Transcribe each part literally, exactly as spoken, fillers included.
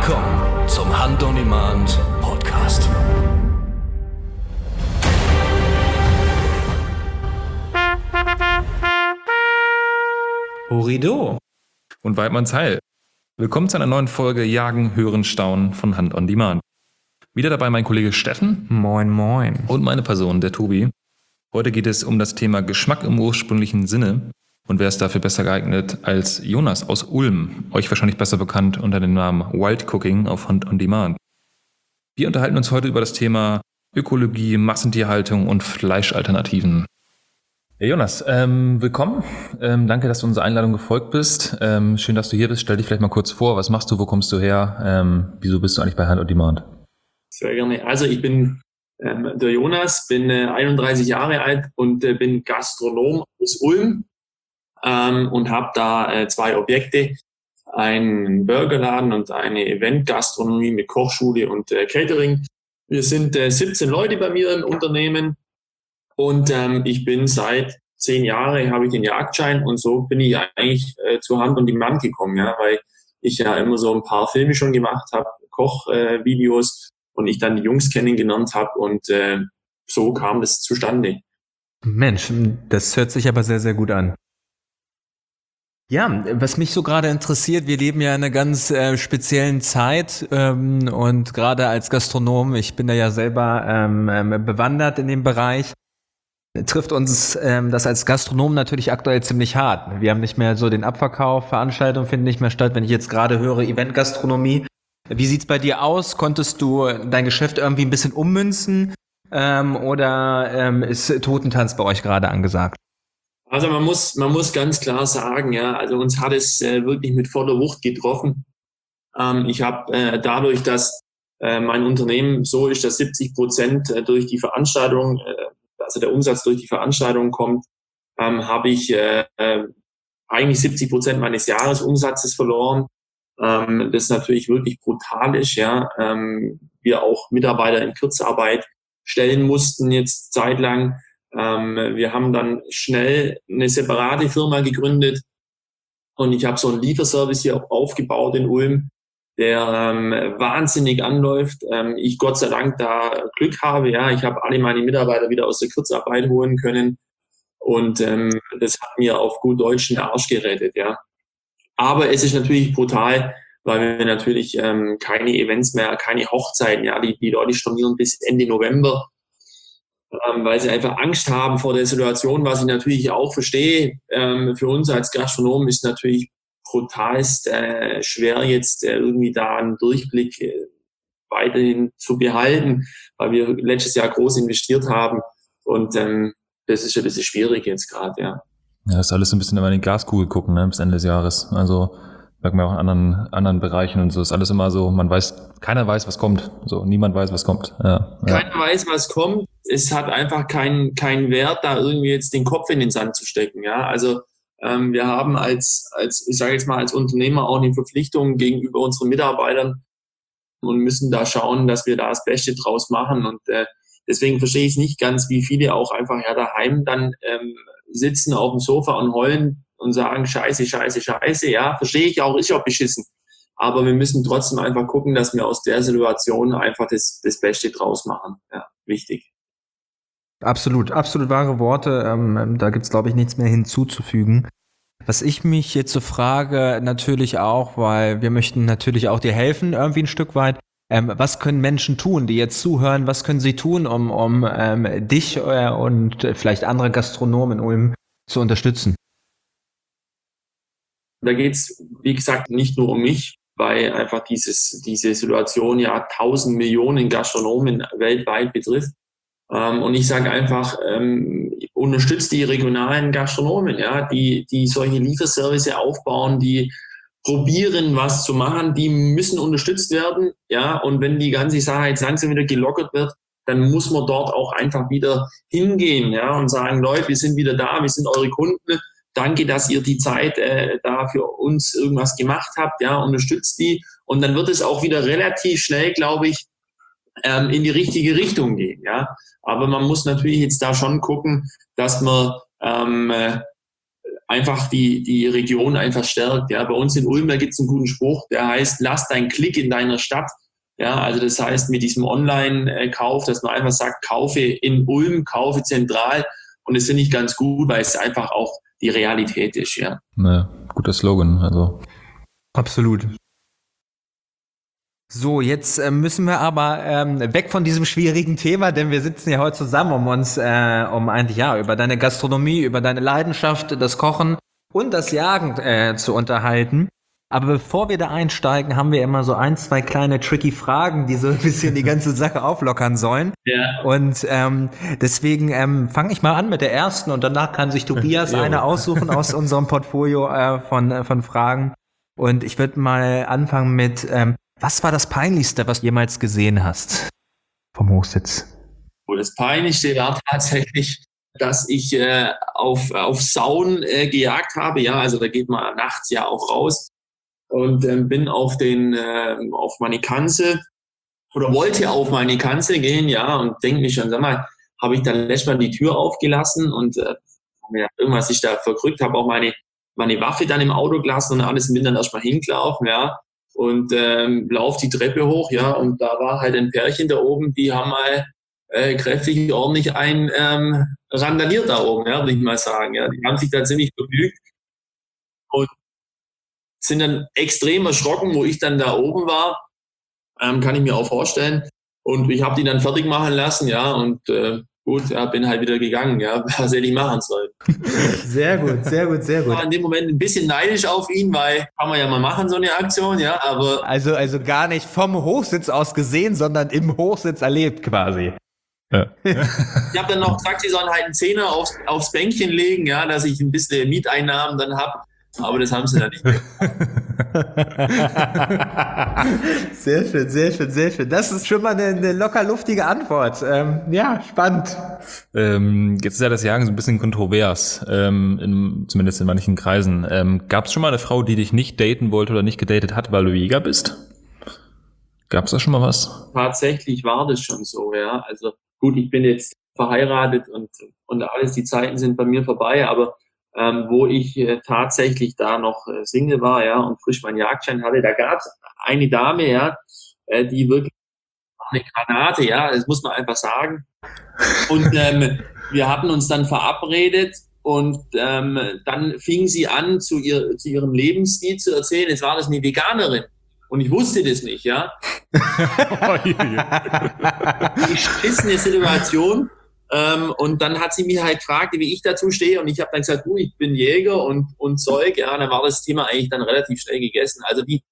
Willkommen zum Hunt on Demand Podcast. Horido und Weidmanns Heil. Willkommen zu einer neuen Folge Jagen, Hören, Staunen von Hunt on Demand. Wieder dabei mein Kollege Steffen. Moin, moin. Und meine Person, der Tobi. Heute geht es um das Thema Geschmack im ursprünglichen Sinne. Und wer ist dafür besser geeignet als Jonas aus Ulm, euch wahrscheinlich besser bekannt unter dem Namen Wild Cooking auf Hunt on Demand. Wir unterhalten uns heute über das Thema Ökologie, Massentierhaltung und Fleischalternativen. Ja, Jonas, ähm, willkommen. Ähm, danke, dass du unserer Einladung gefolgt bist. Ähm, schön, dass du hier bist. Stell dich vielleicht mal kurz vor. Was machst du? Wo kommst du her? Ähm, wieso bist du eigentlich bei Hunt on Demand? Sehr gerne. Also ich bin ähm, der Jonas, bin äh, einunddreißig Jahre alt und äh, bin Gastronom aus Ulm ähm, und habe da äh, zwei Objekte, einen Burgerladen und eine Eventgastronomie mit Kochschule und äh, Catering. Wir sind äh, siebzehn Leute bei mir im Unternehmen und ähm, ich bin seit zehn Jahren, habe ich den Jagdschein und so bin ich eigentlich äh, zu Hunt on Demand gekommen, ja, weil ich ja immer so ein paar Filme schon gemacht habe, Kochvideos, äh, und ich dann die Jungs kennengelernt habe und äh, so kam das zustande. Mensch, das hört sich aber sehr, sehr gut an. Ja, was mich so gerade interessiert, wir leben ja in einer ganz äh, speziellen Zeit ähm, und gerade als Gastronom, ich bin da ja selber ähm, ähm, bewandert in dem Bereich, trifft uns ähm, das als Gastronom natürlich aktuell ziemlich hart. Wir haben nicht mehr so den Abverkauf, Veranstaltungen finden nicht mehr statt. Wenn ich jetzt gerade höre Eventgastronomie, wie sieht's bei dir aus? Konntest du dein Geschäft irgendwie ein bisschen ummünzen ähm, oder ähm, ist Totentanz bei euch gerade angesagt? Also man muss man muss ganz klar sagen, ja, also uns hat es äh, wirklich mit voller Wucht getroffen. Ähm, ich habe äh, dadurch, dass äh, mein Unternehmen so ist, dass siebzig Prozent äh, durch die Veranstaltung, äh, also der Umsatz durch die Veranstaltung kommt, ähm, habe ich äh, äh, eigentlich siebzig Prozent meines Jahresumsatzes verloren. Ähm, das natürlich wirklich brutal ist, ja. Ähm, wir auch Mitarbeiter in Kurzarbeit stellen mussten jetzt zeitlang. Ähm, wir haben dann schnell eine separate Firma gegründet und ich habe so einen Lieferservice hier aufgebaut in Ulm, der ähm, wahnsinnig anläuft. Ähm, ich Gott sei Dank da Glück habe, ja. Ich habe alle meine Mitarbeiter wieder aus der Kurzarbeit holen können und ähm, das hat mir auf gut Deutsch den Arsch gerettet, ja. Aber es ist natürlich brutal, weil wir natürlich ähm, keine Events mehr, keine Hochzeiten, ja, die, die Leute stornieren bis Ende November, ähm, weil sie einfach Angst haben vor der Situation, was ich natürlich auch verstehe. Ähm, für uns als Gastronomen ist natürlich brutalst äh, schwer, jetzt äh, irgendwie da einen Durchblick äh, weiterhin zu behalten, weil wir letztes Jahr groß investiert haben und ähm, das ist ein bisschen schwierig jetzt gerade, ja. Ja, das ist alles so ein bisschen immer in die Glaskugel gucken, ne, bis Ende des Jahres. Also merkt man auch in anderen, anderen Bereichen und so. Ist alles immer so, man weiß, keiner weiß, was kommt. So, niemand weiß, was kommt. Ja, ja. Keiner weiß, was kommt. Es hat einfach keinen keinen Wert, da irgendwie jetzt den Kopf in den Sand zu stecken. Ja, also ähm, wir haben als, als ich sage jetzt mal, als Unternehmer auch eine Verpflichtung gegenüber unseren Mitarbeitern und müssen da schauen, dass wir da das Beste draus machen. Und äh, deswegen verstehe ich es nicht ganz, wie viele auch einfach ja daheim dann ähm, sitzen auf dem Sofa und heulen und sagen, scheiße, scheiße, scheiße, ja, verstehe ich auch, ist ja auch beschissen. Aber wir müssen trotzdem einfach gucken, dass wir aus der Situation einfach das, das Beste draus machen. Ja, wichtig. Absolut, absolut wahre Worte. Ähm, da gibt's, glaube ich, nichts mehr hinzuzufügen. Was ich mich jetzt so frage, natürlich auch, weil wir möchten natürlich auch dir helfen, irgendwie ein Stück weit. Ähm, was können Menschen tun, die jetzt zuhören? Was können sie tun, um, um ähm, dich äh, und vielleicht andere Gastronomen in Ulm zu unterstützen? Da geht's, wie gesagt, nicht nur um mich, weil einfach dieses, diese Situation ja tausend Millionen Gastronomen weltweit betrifft. Ähm, und ich sage einfach, ähm, unterstützt die regionalen Gastronomen, ja, die, die solche Lieferservice aufbauen, die probieren, was zu machen, die müssen unterstützt werden, ja, und wenn die ganze Sache jetzt langsam wieder gelockert wird, dann muss man dort auch einfach wieder hingehen, ja, und sagen, Leute, wir sind wieder da, wir sind eure Kunden, danke, dass ihr die Zeit äh, da für uns irgendwas gemacht habt, ja, unterstützt die und dann wird es auch wieder relativ schnell, glaube ich, ähm, in die richtige Richtung gehen, ja, aber man muss natürlich jetzt da schon gucken, dass man ähm, einfach die, die Region einfach stärkt. Ja, bei uns in Ulm, da gibt es einen guten Spruch, der heißt, lass deinen Klick in deiner Stadt. Ja, also das heißt mit diesem Online-Kauf, dass man einfach sagt, kaufe in Ulm, kaufe zentral. Und das finde ich ganz gut, weil es einfach auch die Realität ist, ja. Ne, guter Slogan, also. Absolut. So, jetzt äh, müssen wir aber ähm, weg von diesem schwierigen Thema, denn wir sitzen ja heute zusammen, um uns, äh, um eigentlich ja über deine Gastronomie, über deine Leidenschaft, das Kochen und das Jagen äh, zu unterhalten. Aber bevor wir da einsteigen, haben wir immer so ein, zwei kleine tricky Fragen, die so ein bisschen die ganze Sache auflockern sollen. Ja. Und ähm, deswegen ähm, fange ich mal an mit der ersten und danach kann sich Tobias eine aussuchen aus unserem Portfolio äh, von äh, von Fragen. Und ich würde mal anfangen mit ähm, was war das Peinlichste, was du jemals gesehen hast vom Hochsitz? Und das Peinlichste war tatsächlich, dass ich äh, auf, auf Sauen äh, gejagt habe. Ja, also da geht man nachts ja auch raus und ähm, bin auf den äh, auf meine Kanzel oder wollte auf meine Kanzel gehen, ja, und denke mich schon, sag mal, habe ich dann letztes Mal die Tür aufgelassen und äh, ja, irgendwas ich da verkrückt, habe auch meine meine Waffe dann im Auto gelassen und alles und bin dann erstmal hingelaufen, ja. Und ähm, lauf die Treppe hoch, ja, und da war halt ein Pärchen da oben, die haben mal äh, kräftig ordentlich ein ähm, randaliert da oben, ja, würde ich mal sagen. Ja. Die haben sich da ziemlich begnügt und sind dann extrem erschrocken, wo ich dann da oben war, ähm, kann ich mir auch vorstellen. Und ich habe die dann fertig machen lassen, ja, und äh, gut, ja, bin halt wieder gegangen, ja, was hätte ich machen sollen. Sehr gut, sehr gut, sehr Ich gut. war in dem Moment ein bisschen neidisch auf ihn, weil kann man ja mal machen, so eine Aktion, ja, aber Also, also gar nicht vom Hochsitz aus gesehen, sondern im Hochsitz erlebt quasi. Ja. ich habe dann noch gesagt, sie sollen halt einen Zehner aufs, aufs Bänkchen legen, ja, dass ich ein bisschen Mieteinnahmen dann habe. Aber das haben sie dann nicht. Sehr schön, sehr schön, sehr schön. Das ist schon mal eine, eine locker luftige Antwort. Ähm, ja, spannend. Ähm, jetzt ist ja das Jagen so ein bisschen kontrovers, ähm, in, zumindest in manchen Kreisen. Ähm, Gab es schon mal eine Frau, die dich nicht daten wollte oder nicht gedatet hat, weil du Jäger bist? Gab es da schon mal was? Tatsächlich war das schon so, ja. Also gut, ich bin jetzt verheiratet und, und alles, die Zeiten sind bei mir vorbei, aber ähm, wo ich äh, tatsächlich da noch äh, Single war, ja, und frisch meinen Jagdschein hatte, da gab es eine Dame, ja, äh, die wirklich eine Granate, ja, das muss man einfach sagen. Und ähm, wir hatten uns dann verabredet und ähm, dann fing sie an, zu, ihr, zu ihrem Lebensstil zu erzählen. Jetzt war das eine Veganerin und ich wusste das nicht, ja. Die beschissene Situation. Ähm, und dann hat sie mich halt gefragt, wie ich dazu stehe und ich habe dann gesagt, du, ich bin Jäger und, und Zeug. Ja, dann war das Thema eigentlich dann relativ schnell gegessen. Also die,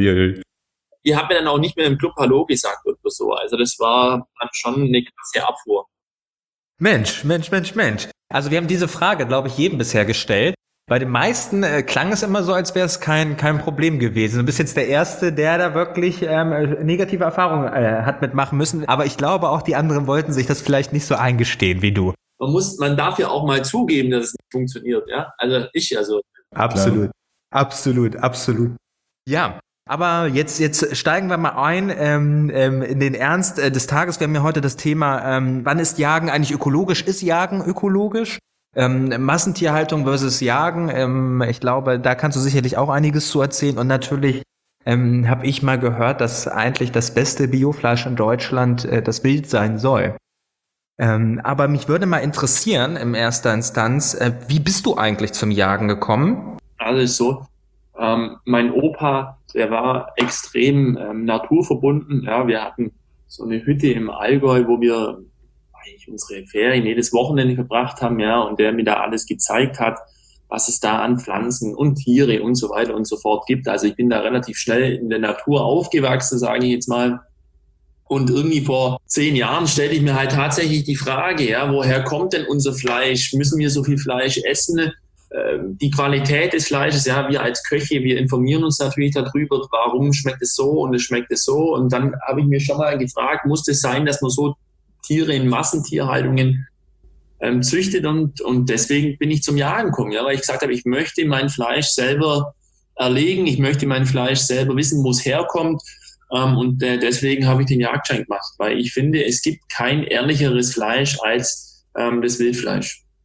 die hat mir dann auch nicht mehr im Club Hallo gesagt oder so. Also das war dann schon eine krasse Abfuhr. Mensch, Mensch, Mensch, Mensch. Also wir haben diese Frage, glaube ich, jedem bisher gestellt. Bei den meisten äh, klang es immer so, als wäre es kein kein Problem gewesen. Du bist jetzt der Erste, der da wirklich ähm, negative Erfahrungen äh, hat mitmachen müssen. Aber ich glaube, auch die anderen wollten sich das vielleicht nicht so eingestehen wie du. Man muss, man darf ja auch mal zugeben, dass es nicht funktioniert. Ja, also ich ja so. Absolut, absolut, absolut. Ja. Aber jetzt, jetzt steigen wir mal ein ähm, ähm, in den Ernst äh, des Tages. Wir haben ja heute das Thema, ähm, wann ist Jagen eigentlich ökologisch? Ist Jagen ökologisch? Ähm, Massentierhaltung versus Jagen, ähm, ich glaube, da kannst du sicherlich auch einiges zu erzählen. Und natürlich ähm, habe ich mal gehört, dass eigentlich das beste Biofleisch in Deutschland äh, das Wild sein soll. Ähm, aber mich würde mal interessieren, in erster Instanz, äh, wie bist du eigentlich zum Jagen gekommen? Alles so. Ähm, mein Opa, der war extrem ähm, naturverbunden. Ja, wir hatten so eine Hütte im Allgäu, wo wir eigentlich unsere Ferien jedes Wochenende verbracht haben, ja, und der mir da alles gezeigt hat, was es da an Pflanzen und Tiere und so weiter und so fort gibt. Also ich bin da relativ schnell in der Natur aufgewachsen, sage ich jetzt mal. Und irgendwie vor zehn Jahren stellte ich mir halt tatsächlich die Frage, ja, woher kommt denn unser Fleisch? Müssen wir so viel Fleisch essen? Die Qualität des Fleisches, ja, wir als Köche, wir informieren uns natürlich darüber, warum schmeckt es so und es schmeckt es so. Und dann habe ich mir schon mal gefragt, muss es sein, dass man so Tiere in Massentierhaltungen ähm, züchtet und, und deswegen bin ich zum Jagen gekommen, ja, weil ich gesagt habe, ich möchte mein Fleisch selber erlegen, ich möchte mein Fleisch selber wissen, wo es herkommt ähm, und äh, deswegen habe ich den Jagdschein gemacht, weil ich finde, es gibt kein ehrlicheres Fleisch als ähm, das Wildfleisch.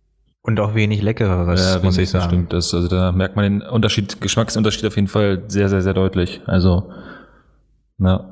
Und auch wenig Leckereres, Ja, muss ich sagen. Stimmt. Das, also da merkt man den Unterschied, Geschmacksunterschied auf jeden Fall sehr, sehr, sehr deutlich. Also, na.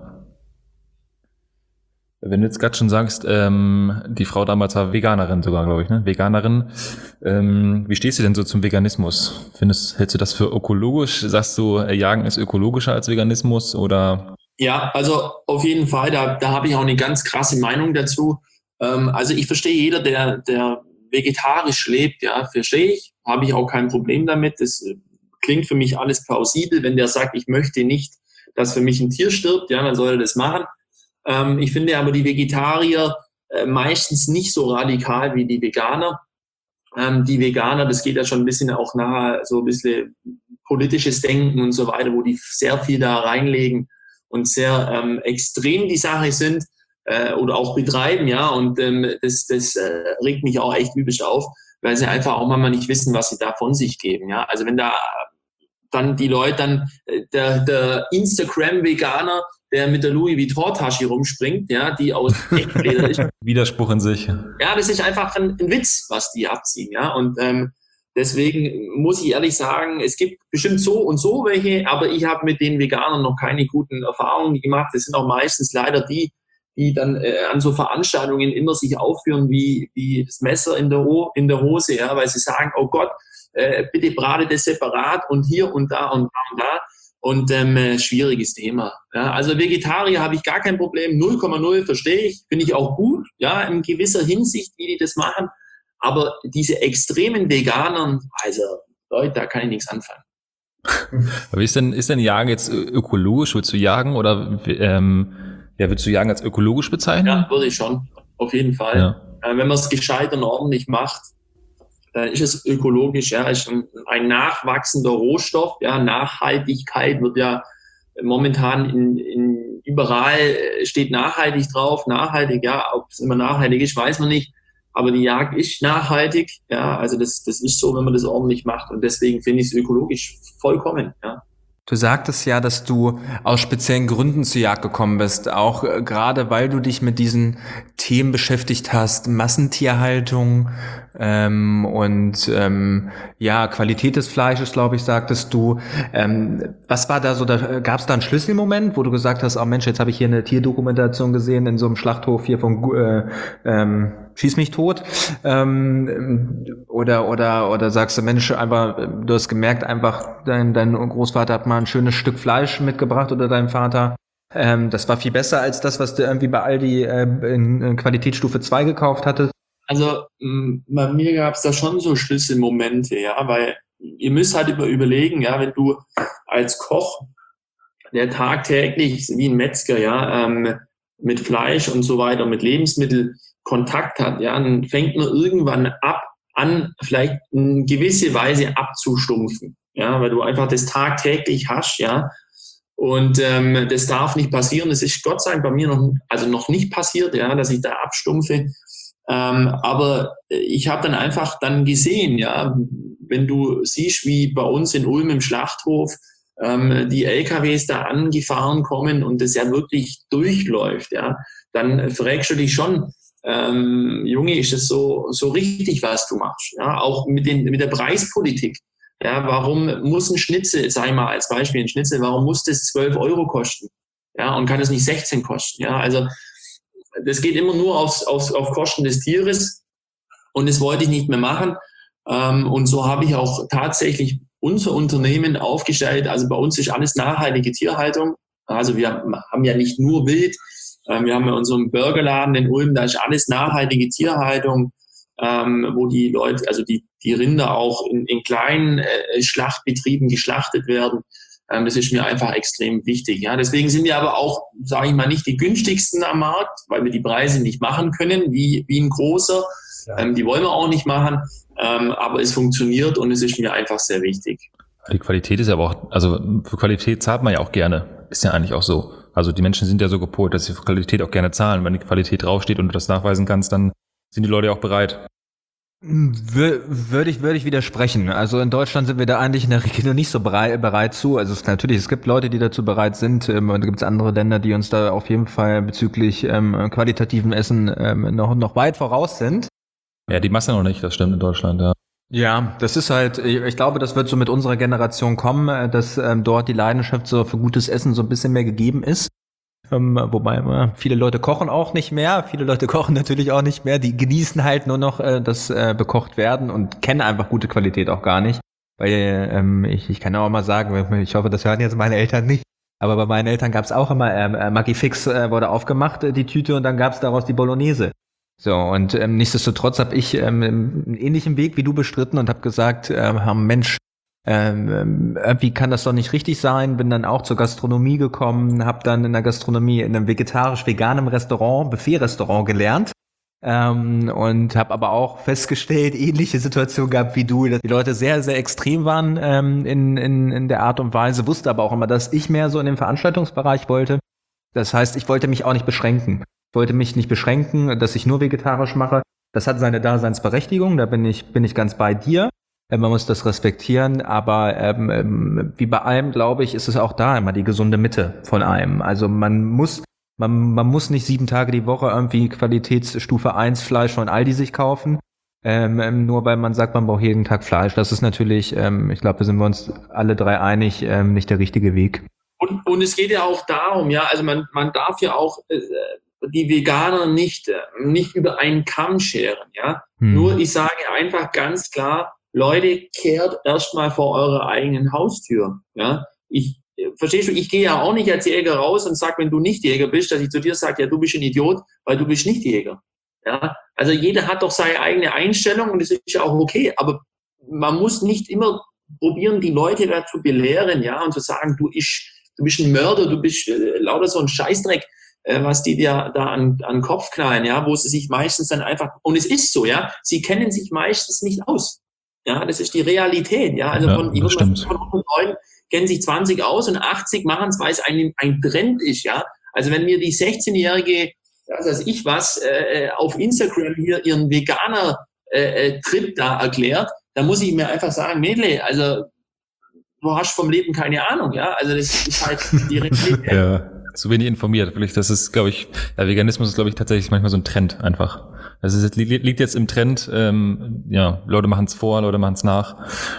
Wenn du jetzt gerade schon sagst, ähm, die Frau damals war Veganerin sogar, glaube ich, ne? Veganerin. Ähm, wie stehst du denn so zum Veganismus? Findest, hältst du das für ökologisch? Sagst du, äh, Jagen ist ökologischer als Veganismus oder? Ja, also auf jeden Fall, da, da habe ich auch eine ganz krasse Meinung dazu. Ähm, also ich verstehe jeder, der, der vegetarisch lebt, ja, verstehe ich, habe ich auch kein Problem damit. Das äh, klingt für mich alles plausibel. Wenn der sagt, ich möchte nicht, dass für mich ein Tier stirbt, ja, dann soll er das machen. Ähm, ich finde aber die Vegetarier äh, meistens nicht so radikal wie die Veganer. Ähm, die Veganer, das geht ja schon ein bisschen auch nahe, so ein bisschen politisches Denken und so weiter, wo die sehr viel da reinlegen und sehr ähm, extrem die Sache sind äh, oder auch betreiben, ja, und ähm, das, das äh, regt mich auch echt übelst auf, weil sie einfach auch manchmal nicht wissen, was sie da von sich geben, ja. Also wenn da dann die Leute dann, äh, der, der Instagram-Veganer, der mit der Louis Vuitton-Tasche rumspringt, ja, die aus Echtleder ist. Widerspruch in sich. Ja, das ist einfach ein, ein Witz, was die abziehen, ja, und ähm, deswegen muss ich ehrlich sagen, es gibt bestimmt so und so welche, aber ich habe mit den Veganern noch keine guten Erfahrungen gemacht. Das sind auch meistens leider die, die dann äh, an so Veranstaltungen immer sich aufführen wie, wie das Messer in der, Ho- in der Hose, ja, weil sie sagen, oh Gott, äh, bitte brate das separat und hier und da und da und da. Und ähm, äh, schwieriges Thema. Ja, also Vegetarier habe ich gar kein Problem, null Komma null verstehe ich, finde ich auch gut, ja, in gewisser Hinsicht, wie die das machen. Aber diese extremen Veganern, also Leute, da kann ich nichts anfangen. Aber ist denn, ist denn Jagen jetzt ökologisch? Willst du jagen oder ähm, ja, willst du Jagen als ökologisch bezeichnen? Ja, würde ich schon, auf jeden Fall. Ja. Äh, wenn man es gescheit und ordentlich macht, dann ist es ökologisch, ja, ist ein, ein nachwachsender Rohstoff, ja, Nachhaltigkeit wird ja momentan in, in überall steht nachhaltig drauf, nachhaltig, ja, ob es immer nachhaltig ist, weiß man nicht, aber die Jagd ist nachhaltig, ja, also das, das ist so, wenn man das ordentlich macht und deswegen finde ich es ökologisch vollkommen, ja. Du sagtest ja, dass du aus speziellen Gründen zur Jagd gekommen bist, auch äh, gerade weil du dich mit diesen Themen beschäftigt hast, Massentierhaltung ähm, und ähm, ja, Qualität des Fleisches, glaube ich, sagtest du. Ähm, was war da so, da gab es da einen Schlüsselmoment, wo du gesagt hast, oh Mensch, jetzt habe ich hier eine Tierdokumentation gesehen in so einem Schlachthof hier von äh, ähm, Schieß mich tot, ähm, oder oder oder sagst du, Mensch, einfach, du hast gemerkt, einfach dein dein Großvater hat mal ein schönes Stück Fleisch mitgebracht oder dein Vater, ähm, das war viel besser als das, was du irgendwie bei Aldi äh, in, in Qualitätsstufe zwei gekauft hattest? Also mh, bei mir gab es da schon so Schlüsselmomente, ja, weil ihr müsst halt über, überlegen, ja, wenn du als Koch, der tagtäglich wie ein Metzger, ja, ähm, mit Fleisch und so weiter, mit Lebensmitteln Kontakt hat, ja, dann fängt man irgendwann ab an, vielleicht in gewisse Weise abzustumpfen, ja, weil du einfach das tagtäglich hast, ja, und ähm, das darf nicht passieren. Das ist Gott sei Dank bei mir noch, also noch nicht passiert, ja, dass ich da abstumpfe. Ähm, aber ich habe dann einfach dann gesehen, ja, wenn du siehst, wie bei uns in Ulm im Schlachthof ähm, die L K Ws da angefahren kommen und das ja wirklich durchläuft, ja, dann fragst du dich schon, ähm, Junge, ist es so so richtig, was du machst? Ja, auch mit den mit der Preispolitik. Ja, warum muss ein Schnitzel, sag ich mal als Beispiel ein Schnitzel, warum muss das zwölf Euro kosten? Ja, und kann es nicht sechzehn kosten? Ja, also das geht immer nur aufs, aufs, auf Kosten des Tieres und das wollte ich nicht mehr machen. Ähm, und so habe ich auch tatsächlich unser Unternehmen aufgestellt. Also bei uns ist alles nachhaltige Tierhaltung. Also wir haben ja nicht nur Wild, ähm, wir haben ja unseren Burgerladen in Ulm, da ist alles nachhaltige Tierhaltung, ähm, wo die Leute, also die, die Rinder auch in, in kleinen äh, Schlachtbetrieben geschlachtet werden. Ähm, das ist mir einfach extrem wichtig. Ja, deswegen sind wir aber auch, sage ich mal, nicht die günstigsten am Markt, weil wir die Preise nicht machen können, wie, wie ein großer. Ja. Ähm, die wollen wir auch nicht machen, ähm, aber es funktioniert und es ist mir einfach sehr wichtig. Die Qualität ist aber auch, also für Qualität zahlt man ja auch gerne. Ist ja eigentlich auch so. Also die Menschen sind ja so gepolt, dass sie für Qualität auch gerne zahlen. Wenn die Qualität draufsteht und du das nachweisen kannst, dann sind die Leute ja auch bereit. Würde ich, würde ich widersprechen. Also in Deutschland sind wir da eigentlich in der Regel nicht so bereit, bereit zu. Also es, natürlich, es gibt Leute, die dazu bereit sind. Ähm, und da gibt es andere Länder, die uns da auf jeden Fall bezüglich ähm, qualitativen Essen ähm, noch, noch weit voraus sind. Ja, die Masse noch nicht, das stimmt in Deutschland, ja. Ja, das ist halt, ich glaube, das wird so mit unserer Generation kommen, dass ähm, dort die Leidenschaft so für gutes Essen so ein bisschen mehr gegeben ist. Ähm, wobei äh, viele Leute kochen auch nicht mehr, viele Leute kochen natürlich auch nicht mehr, die genießen halt nur noch äh, das äh, bekocht werden und kennen einfach gute Qualität auch gar nicht. Weil ähm, ich, ich kann auch mal sagen, ich hoffe, das hören jetzt meine Eltern nicht, aber bei meinen Eltern gab es auch immer, äh, Maggi Fix äh, wurde aufgemacht, äh, die Tüte, und dann gab es daraus die Bolognese. So, und ähm, nichtsdestotrotz habe ich ähm, einen ähnlichen Weg wie du bestritten und habe gesagt, äh, Mensch, ähm, irgendwie kann das doch nicht richtig sein. Bin dann auch zur Gastronomie gekommen, habe dann in der Gastronomie in einem vegetarisch-veganen Restaurant, Buffet-Restaurant gelernt. Ähm, und habe aber auch festgestellt, ähnliche Situation gehabt wie du, dass die Leute sehr, sehr extrem waren ähm, in, in, in der Art und Weise, wusste aber auch immer, dass ich mehr so in den Veranstaltungsbereich wollte. Das heißt, ich wollte mich auch nicht beschränken. Ich wollte mich nicht beschränken, dass ich nur vegetarisch mache. Das hat seine Daseinsberechtigung, da bin ich, bin ich ganz bei dir. Man muss das respektieren, aber ähm, wie bei allem, glaube ich, ist es auch da immer die gesunde Mitte von allem. Also man muss Man, man muss nicht sieben Tage die Woche irgendwie Qualitätsstufe eins Fleisch von Aldi sich kaufen, ähm, nur weil man sagt, man braucht jeden Tag Fleisch. Das ist natürlich, ähm, ich glaube, da sind wir uns alle drei einig, ähm, nicht der richtige Weg. Und, und es geht ja auch darum, ja, also man, man darf ja auch äh, die Veganer nicht, äh, nicht über einen Kamm scheren, ja. Hm. Nur ich sage einfach ganz klar, Leute, kehrt erstmal vor eurer eigenen Haustür, ja. Ich Verstehst du, ich gehe ja auch nicht als Jäger raus und sag, wenn du nicht Jäger bist, dass ich zu dir sage, ja, du bist ein Idiot, weil du bist nicht Jäger. Ja, also jeder hat doch seine eigene Einstellung und das ist ja auch okay, aber man muss nicht immer probieren, die Leute dazu belehren, ja, und zu sagen, du, ich, du bist ein Mörder, du bist äh, lauter so ein Scheißdreck, äh, was die dir da an, an den Kopf knallen, ja, wo sie sich meistens dann einfach, und es ist so, ja, sie kennen sich meistens nicht aus. Ja, das ist die Realität, ja, also ja, von, ich von hundert Leuten kennen sich zwanzig aus und achtzig machen es, weil es ein, ein Trend ist, ja. Also wenn mir die sechzehnjährige, was weiß ich was, äh, auf Instagram hier ihren Veganer-Trip äh, da erklärt, dann muss ich mir einfach sagen, Mädle, also du hast vom Leben keine Ahnung, ja. Also das ist halt die Realität. Ja, zu wenig informiert. Wirklich, das ist, glaube ich, ja, Veganismus ist, glaube ich, tatsächlich manchmal so ein Trend einfach. Also es liegt jetzt im Trend, ähm, ja, Leute machen es vor, Leute machen es nach.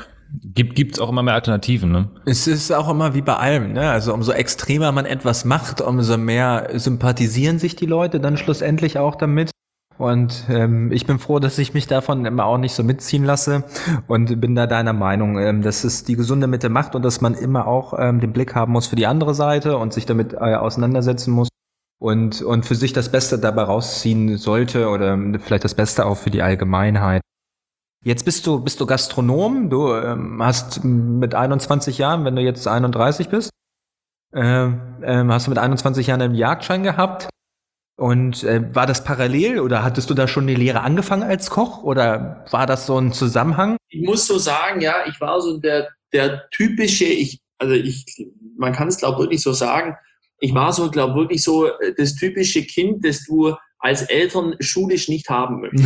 Gibt gibt's auch immer mehr Alternativen, ne? Es ist auch immer wie bei allem, ne? Also umso extremer man etwas macht, umso mehr sympathisieren sich die Leute dann schlussendlich auch damit. Und ähm, ich bin froh, dass ich mich davon immer auch nicht so mitziehen lasse und bin da deiner Meinung, ähm, dass es die gesunde Mitte macht und dass man immer auch ähm, den Blick haben muss für die andere Seite und sich damit äh, auseinandersetzen muss und und für sich das Beste dabei rausziehen sollte oder vielleicht das Beste auch für die Allgemeinheit. Jetzt bist du bist du Gastronom, du ähm, hast mit einundzwanzig Jahren, wenn du jetzt einunddreißig bist, äh, äh, hast du mit einundzwanzig Jahren einen Jagdschein gehabt und äh, war das parallel oder hattest du da schon die Lehre angefangen als Koch oder war das so ein Zusammenhang? Ich muss so sagen, ja, ich war so der der typische, ich also ich, man kann es glaube wirklich so sagen, ich war so glaube wirklich so das typische Kind, das du als Eltern schulisch nicht haben möchten.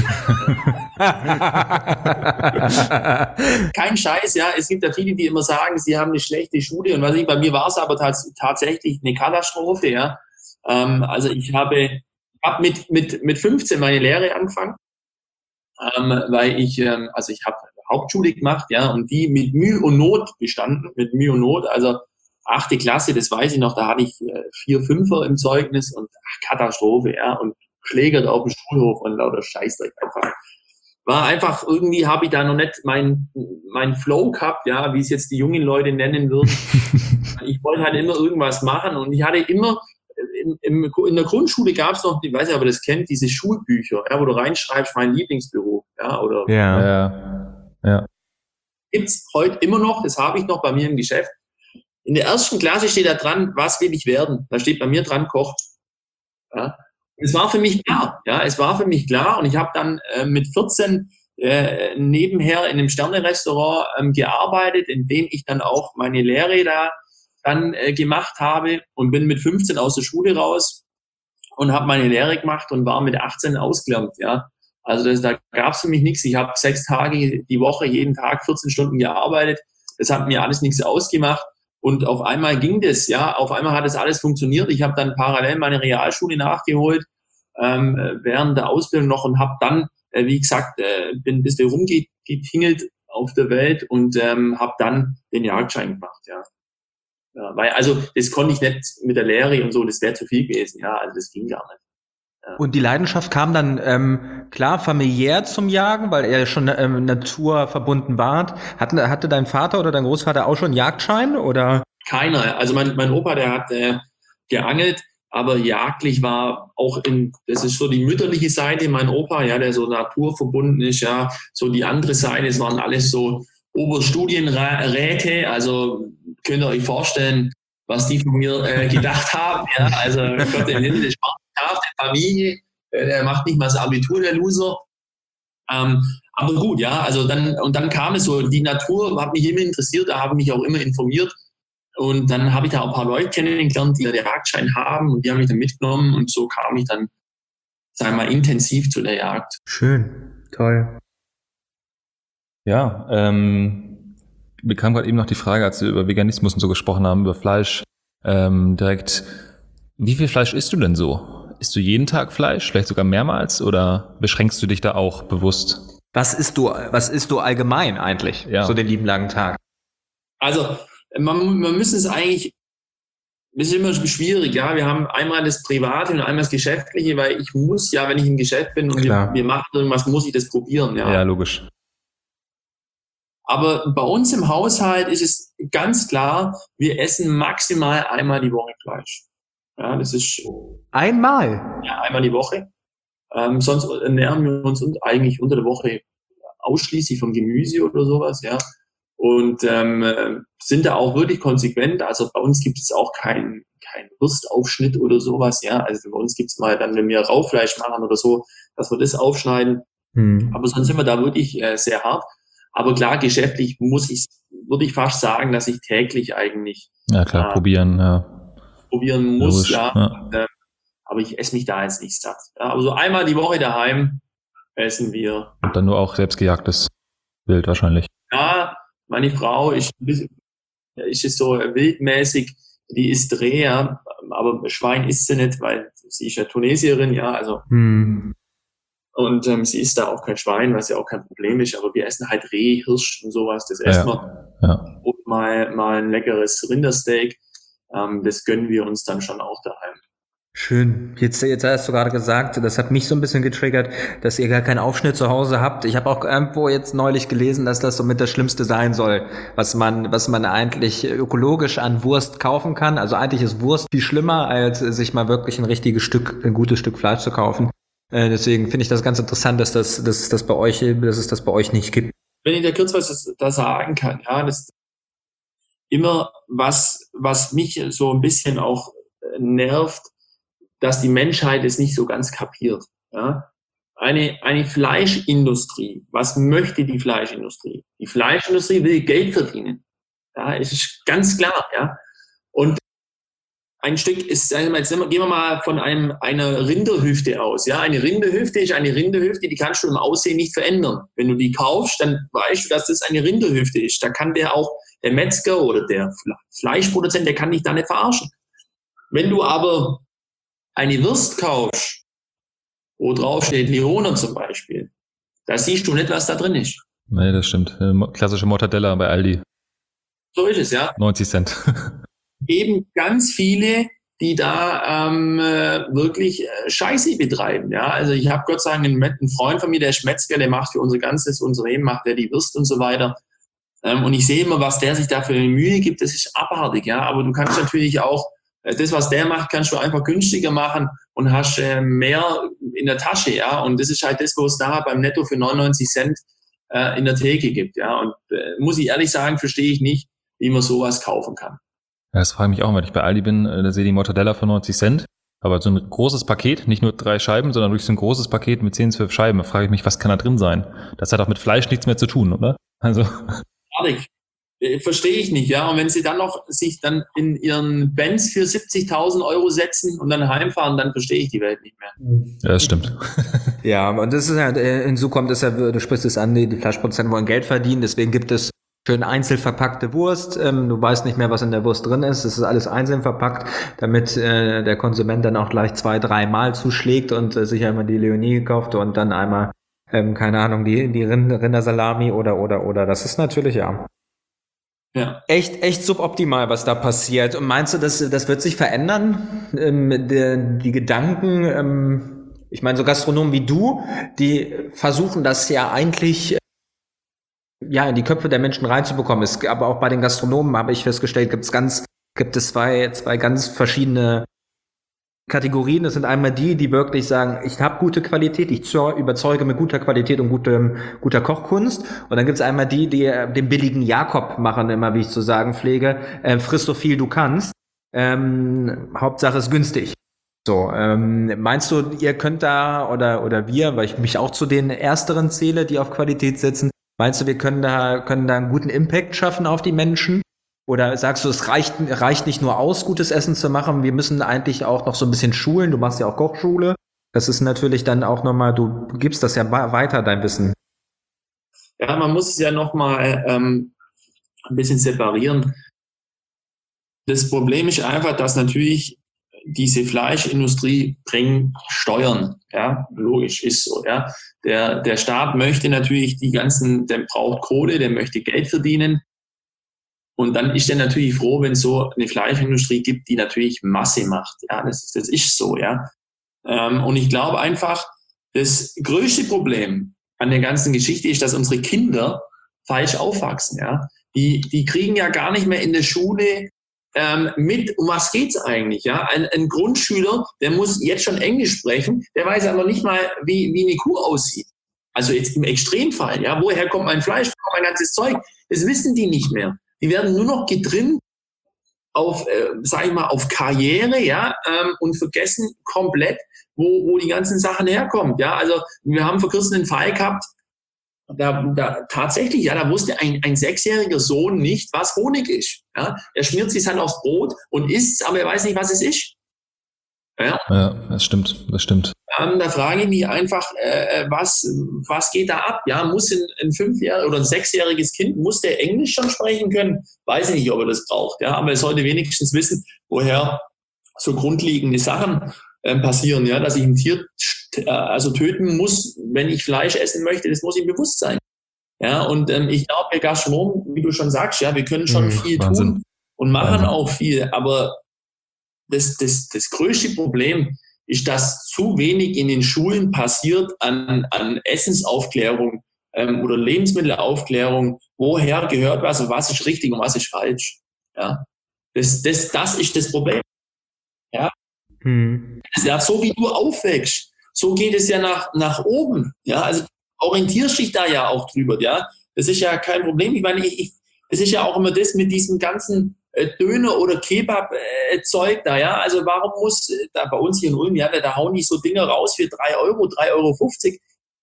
Kein Scheiß, ja. Es gibt ja viele, die immer sagen, sie haben eine schlechte Schule. Und was ich, bei mir war es aber tats- tatsächlich eine Katastrophe, ja. Ähm, also ich habe, hab mit, mit, mit fünfzehn meine Lehre angefangen, ähm, weil ich, ähm, also ich habe Hauptschule gemacht, ja, und die mit Mühe und Not bestanden, mit Mühe und Not, also achte Klasse, das weiß ich noch, da hatte ich äh, vier Fünfer im Zeugnis und ach, Katastrophe, ja, und schlägert auf dem Schulhof und lauter Scheißdreck einfach. War einfach, irgendwie habe ich da noch nicht mein, mein Flow gehabt, ja, wie es jetzt die jungen Leute nennen würden. Ich wollte halt immer irgendwas machen und ich hatte immer, im, im, in der Grundschule gab es noch, ich weiß nicht, ob ihr das kennt, diese Schulbücher, ja, wo du reinschreibst, mein Lieblingsberuf, ja, oder. Ja, ja. ja. Gibt's heute immer noch, das habe ich noch bei mir im Geschäft. In der ersten Klasse steht da dran, was will ich werden? Da steht bei mir dran, Koch. Ja. Es war für mich klar, ja, es war für mich klar und ich habe dann äh, mit vierzehn äh, nebenher in einem Sterne-Restaurant ähm, gearbeitet, in dem ich dann auch meine Lehre da dann äh, gemacht habe und bin mit fünfzehn aus der Schule raus und habe meine Lehre gemacht und war mit achtzehn ausgelernt, ja. Also das, da gab es für mich nichts. Ich habe sechs Tage die Woche, jeden Tag vierzehn Stunden gearbeitet. Das hat mir alles nichts ausgemacht. Und auf einmal ging das, ja, auf einmal hat das alles funktioniert. Ich habe dann parallel meine Realschule nachgeholt, ähm, während der Ausbildung noch und habe dann äh, wie gesagt, äh, bin ein bisschen rumgetingelt auf der Welt und ähm, habe dann den Jagdschein gemacht, ja. ja. Weil, also das konnte ich nicht mit der Lehre und so, das wäre zu viel gewesen, ja, also das ging gar nicht. Und die Leidenschaft kam dann, ähm, klar, familiär zum Jagen, weil er schon ähm, naturverbunden war. Hatte, hatte dein Vater oder dein Großvater auch schon einen Jagdschein, oder? Keiner. Also mein, mein Opa, der hat äh, geangelt, aber jagdlich war auch in, das ist so die mütterliche Seite, mein Opa, ja, der so naturverbunden ist, ja, so die andere Seite, es waren alles so Oberstudienräte, also könnt ihr euch vorstellen, was die von mir äh, gedacht haben, ja, also Gott im Himmel, der Familie, der macht nicht mal das Abitur, der Loser. Ähm, aber gut, ja, also dann, und dann kam es so, die Natur hat mich immer interessiert, da habe ich mich auch immer informiert. Und dann habe ich da auch ein paar Leute kennengelernt, die den Jagdschein haben und die haben mich dann mitgenommen und so kam ich dann, sagen wir mal, intensiv zu der Jagd. Schön, toll. Ja, ähm, mir kam gerade eben noch die Frage, als wir über Veganismus und so gesprochen haben, über Fleisch, ähm, direkt, wie viel Fleisch isst du denn so? Isst du jeden Tag Fleisch, vielleicht sogar mehrmals, oder beschränkst du dich da auch bewusst? Was isst du, was isst du allgemein eigentlich, ja. so den lieben langen Tag? Also, man, man müsste es eigentlich, das ist immer schwierig, ja, wir haben einmal das Private und einmal das Geschäftliche, weil ich muss ja, wenn ich im Geschäft bin und wir, wir machen irgendwas, muss ich das probieren, ja. Ja, logisch. Aber bei uns im Haushalt ist es ganz klar, wir essen maximal einmal die Woche Fleisch. Ja, das ist einmal. Ja, einmal die Woche. Ähm, sonst ernähren wir uns eigentlich unter der Woche ausschließlich von Gemüse oder sowas, ja. Und ähm, sind da auch wirklich konsequent. Also bei uns gibt es auch keinen kein Wurstaufschnitt oder sowas, ja. Also bei uns gibt es mal dann, wenn wir Rauchfleisch machen oder so, dass wir das aufschneiden. Hm. Aber sonst sind wir da wirklich äh, sehr hart. Aber klar, geschäftlich muss ich, würde ich fast sagen, dass ich täglich eigentlich ja klar äh, probieren, ja. probieren muss, Logisch, ja. ja. Und, äh, aber ich esse mich da jetzt nicht satt. Ja, aber so einmal die Woche daheim essen wir. Und dann nur auch selbstgejagtes Wild wahrscheinlich. Ja, meine Frau ist ein bisschen, ist es so wildmäßig, die isst Reh, ja, aber Schwein isst sie nicht, weil sie ist ja Tunesierin, ja, also. Hm. Und ähm, sie isst da auch kein Schwein, was ja auch kein Problem ist, aber wir essen halt Reh, Hirsch und sowas, das essen ja. wir. Ja. Und mal, mal ein leckeres Rindersteak, ähm, das gönnen wir uns dann schon auch daheim. Schön. Jetzt, jetzt hast du gerade gesagt, das hat mich so ein bisschen getriggert, dass ihr gar keinen Aufschnitt zu Hause habt. Ich habe auch irgendwo jetzt neulich gelesen, dass das so mit das Schlimmste sein soll, was man, was man eigentlich ökologisch an Wurst kaufen kann. Also eigentlich ist Wurst viel schlimmer, als sich mal wirklich ein richtiges Stück, ein gutes Stück Fleisch zu kaufen. Äh, deswegen finde ich das ganz interessant, dass das, dass es das bei euch, dass es das bei euch nicht gibt. Wenn ich da kurz was da sagen kann, ja, das immer was, was mich so ein bisschen auch nervt, dass die Menschheit es nicht so ganz kapiert. Ja? Eine, eine Fleischindustrie, was möchte die Fleischindustrie? Die Fleischindustrie will Geld verdienen. Ja, es ist ganz klar. Ja? Und ein Stück ist, sagen wir mal, jetzt gehen wir mal von einem, einer Rinderhüfte aus. Ja? Eine Rinderhüfte ist eine Rinderhüfte, die kannst du im Aussehen nicht verändern. Wenn du die kaufst, dann weißt du, dass das eine Rinderhüfte ist. Da kann der auch, der Metzger oder der Fleischproduzent, der kann dich da nicht verarschen. Wenn du aber eine Wurst kaufst, wo drauf steht Leona zum Beispiel, da siehst du nicht, was da drin ist. Nee, das stimmt. Klassische Mortadella bei Aldi. So ist es, ja. neunzig Cent. Eben ganz viele, die da ähm, wirklich äh, Scheiße betreiben. Ja, also ich habe Gott sei Dank einen, einen Freund von mir, der ist Metzger, der macht für unser ganzes Unternehmen, macht der die Wurst und so weiter. Ähm, und ich sehe immer, was der sich da für eine Mühe gibt, das ist abartig. Ja, aber du kannst natürlich auch das, was der macht, kannst du einfach günstiger machen und hast äh, mehr in der Tasche, ja. Und das ist halt das, wo es da beim Netto für neunundneunzig Cent äh, in der Theke gibt, ja. Und äh, muss ich ehrlich sagen, verstehe ich nicht, wie man sowas kaufen kann. Ja, das frage ich mich auch, wenn ich bei Aldi bin, da sehe ich die Mortadella für neunzig Cent. Aber so ein großes Paket, nicht nur drei Scheiben, sondern wirklich so ein großes Paket mit zehn, zwölf Scheiben, da frage ich mich, was kann da drin sein? Das hat auch mit Fleisch nichts mehr zu tun, oder? Also. Ehrlich. Verstehe ich nicht, ja. Und wenn sie dann noch sich dann in ihren Benz für siebzigtausend Euro setzen und dann heimfahren, dann verstehe ich die Welt nicht mehr. Ja, das stimmt. Ja, und das ist ja, hinzu kommt es ja, du sprichst es an, die, die Fleischproduzenten wollen Geld verdienen, deswegen gibt es schön einzeln verpackte Wurst. Ähm, du weißt nicht mehr, was in der Wurst drin ist. Es ist alles einzeln verpackt, damit äh, der Konsument dann auch gleich zwei, dreimal zuschlägt und äh, sich einmal die Leonie gekauft und dann einmal ähm, keine Ahnung, die, die Rindersalami oder, oder, oder. Das ist natürlich, ja. Ja. Echt, echt suboptimal, was da passiert. Und meinst du, das, das wird sich verändern? Ähm, die, die Gedanken, ähm, ich meine, so Gastronomen wie du, die versuchen das ja eigentlich ja in die Köpfe der Menschen reinzubekommen. Es, aber auch bei den Gastronomen habe ich festgestellt, gibt es ganz, gibt es zwei, zwei ganz verschiedene Kategorien. Das sind einmal die, die wirklich sagen, ich habe gute Qualität, ich überzeuge mit guter Qualität und gutem, guter Kochkunst. Und dann gibt es einmal die, die äh, den billigen Jakob machen, immer wie ich zu sagen pflege, äh, friss so viel du kannst. Ähm, Hauptsache ist günstig. So, ähm, meinst du, ihr könnt da oder oder wir, weil ich mich auch zu den Ersteren zähle, die auf Qualität setzen, meinst du, wir können da können da einen guten Impact schaffen auf die Menschen? Oder sagst du, es reicht, reicht nicht nur aus, gutes Essen zu machen, wir müssen eigentlich auch noch so ein bisschen schulen, du machst ja auch Kochschule, das ist natürlich dann auch nochmal, du gibst das ja weiter, dein Wissen. Ja, man muss es ja nochmal ähm, ein bisschen separieren. Das Problem ist einfach, dass natürlich diese Fleischindustrie bringt Steuern, ja, logisch, ist so, ja. Der, der Staat möchte natürlich die ganzen, der braucht Kohle, der möchte Geld verdienen. Und dann ist er natürlich froh, wenn es so eine Fleischindustrie gibt, die natürlich Masse macht. Ja, das, das ist so, ja. Ähm, und ich glaube einfach, das größte Problem an der ganzen Geschichte ist, dass unsere Kinder falsch aufwachsen, ja. Die, die kriegen ja gar nicht mehr in der Schule ähm, mit, um was geht's eigentlich, ja. Ein, ein Grundschüler, der muss jetzt schon Englisch sprechen, der weiß aber nicht mal, wie, wie eine Kuh aussieht. Also jetzt im Extremfall, ja. Woher kommt mein Fleisch, woher kommt mein ganzes Zeug? Das wissen die nicht mehr. Die werden nur noch getrimmt auf, äh, sag ich mal, auf Karriere, ja, ähm, und vergessen komplett, wo, wo die ganzen Sachen herkommen, ja. Also wir haben vor kurzem einen Fall gehabt, da, da tatsächlich, ja, da wusste ein, ein sechsjähriger Sohn nicht, was Honig ist, ja. Er schmiert sich dann aufs Brot und isst, aber er weiß nicht, was es ist. Ja, ja das stimmt, das stimmt. Ähm, da frage ich mich einfach, äh, was, was geht da ab? Ja, muss ein, ein fünfjähriges oder ein sechsjähriges Kind, muss der Englisch schon sprechen können? Weiß ich nicht, ob er das braucht. Ja, aber er sollte wenigstens wissen, woher so grundlegende Sachen äh, passieren. Ja, dass ich ein Tier äh, also töten muss, wenn ich Fleisch essen möchte, das muss ihm bewusst sein. Ja, und ähm, ich glaube, der Gastronom, wie du schon sagst, ja, wir können schon mhm, viel Wahnsinn. tun und machen Wahnsinn. auch viel, aber das, das, das größte Problem ist, dass zu wenig in den Schulen passiert an, an Essensaufklärung ähm, oder Lebensmittelaufklärung. Woher gehört was und was ist richtig und was ist falsch? Ja, das, das, das ist das Problem. Ja, hm. ja, so wie du aufwächst, so geht es ja nach, nach oben. Ja, also orientierst dich da ja auch drüber. Ja, das ist ja kein Problem. Ich meine, ich, ich, das ist ja auch immer das mit diesem ganzen Döner oder Kebab-Zeug da, ja, also warum muss da bei uns hier in Ulm, ja, da hauen die so Dinge raus für drei Euro, drei Euro fünfzig.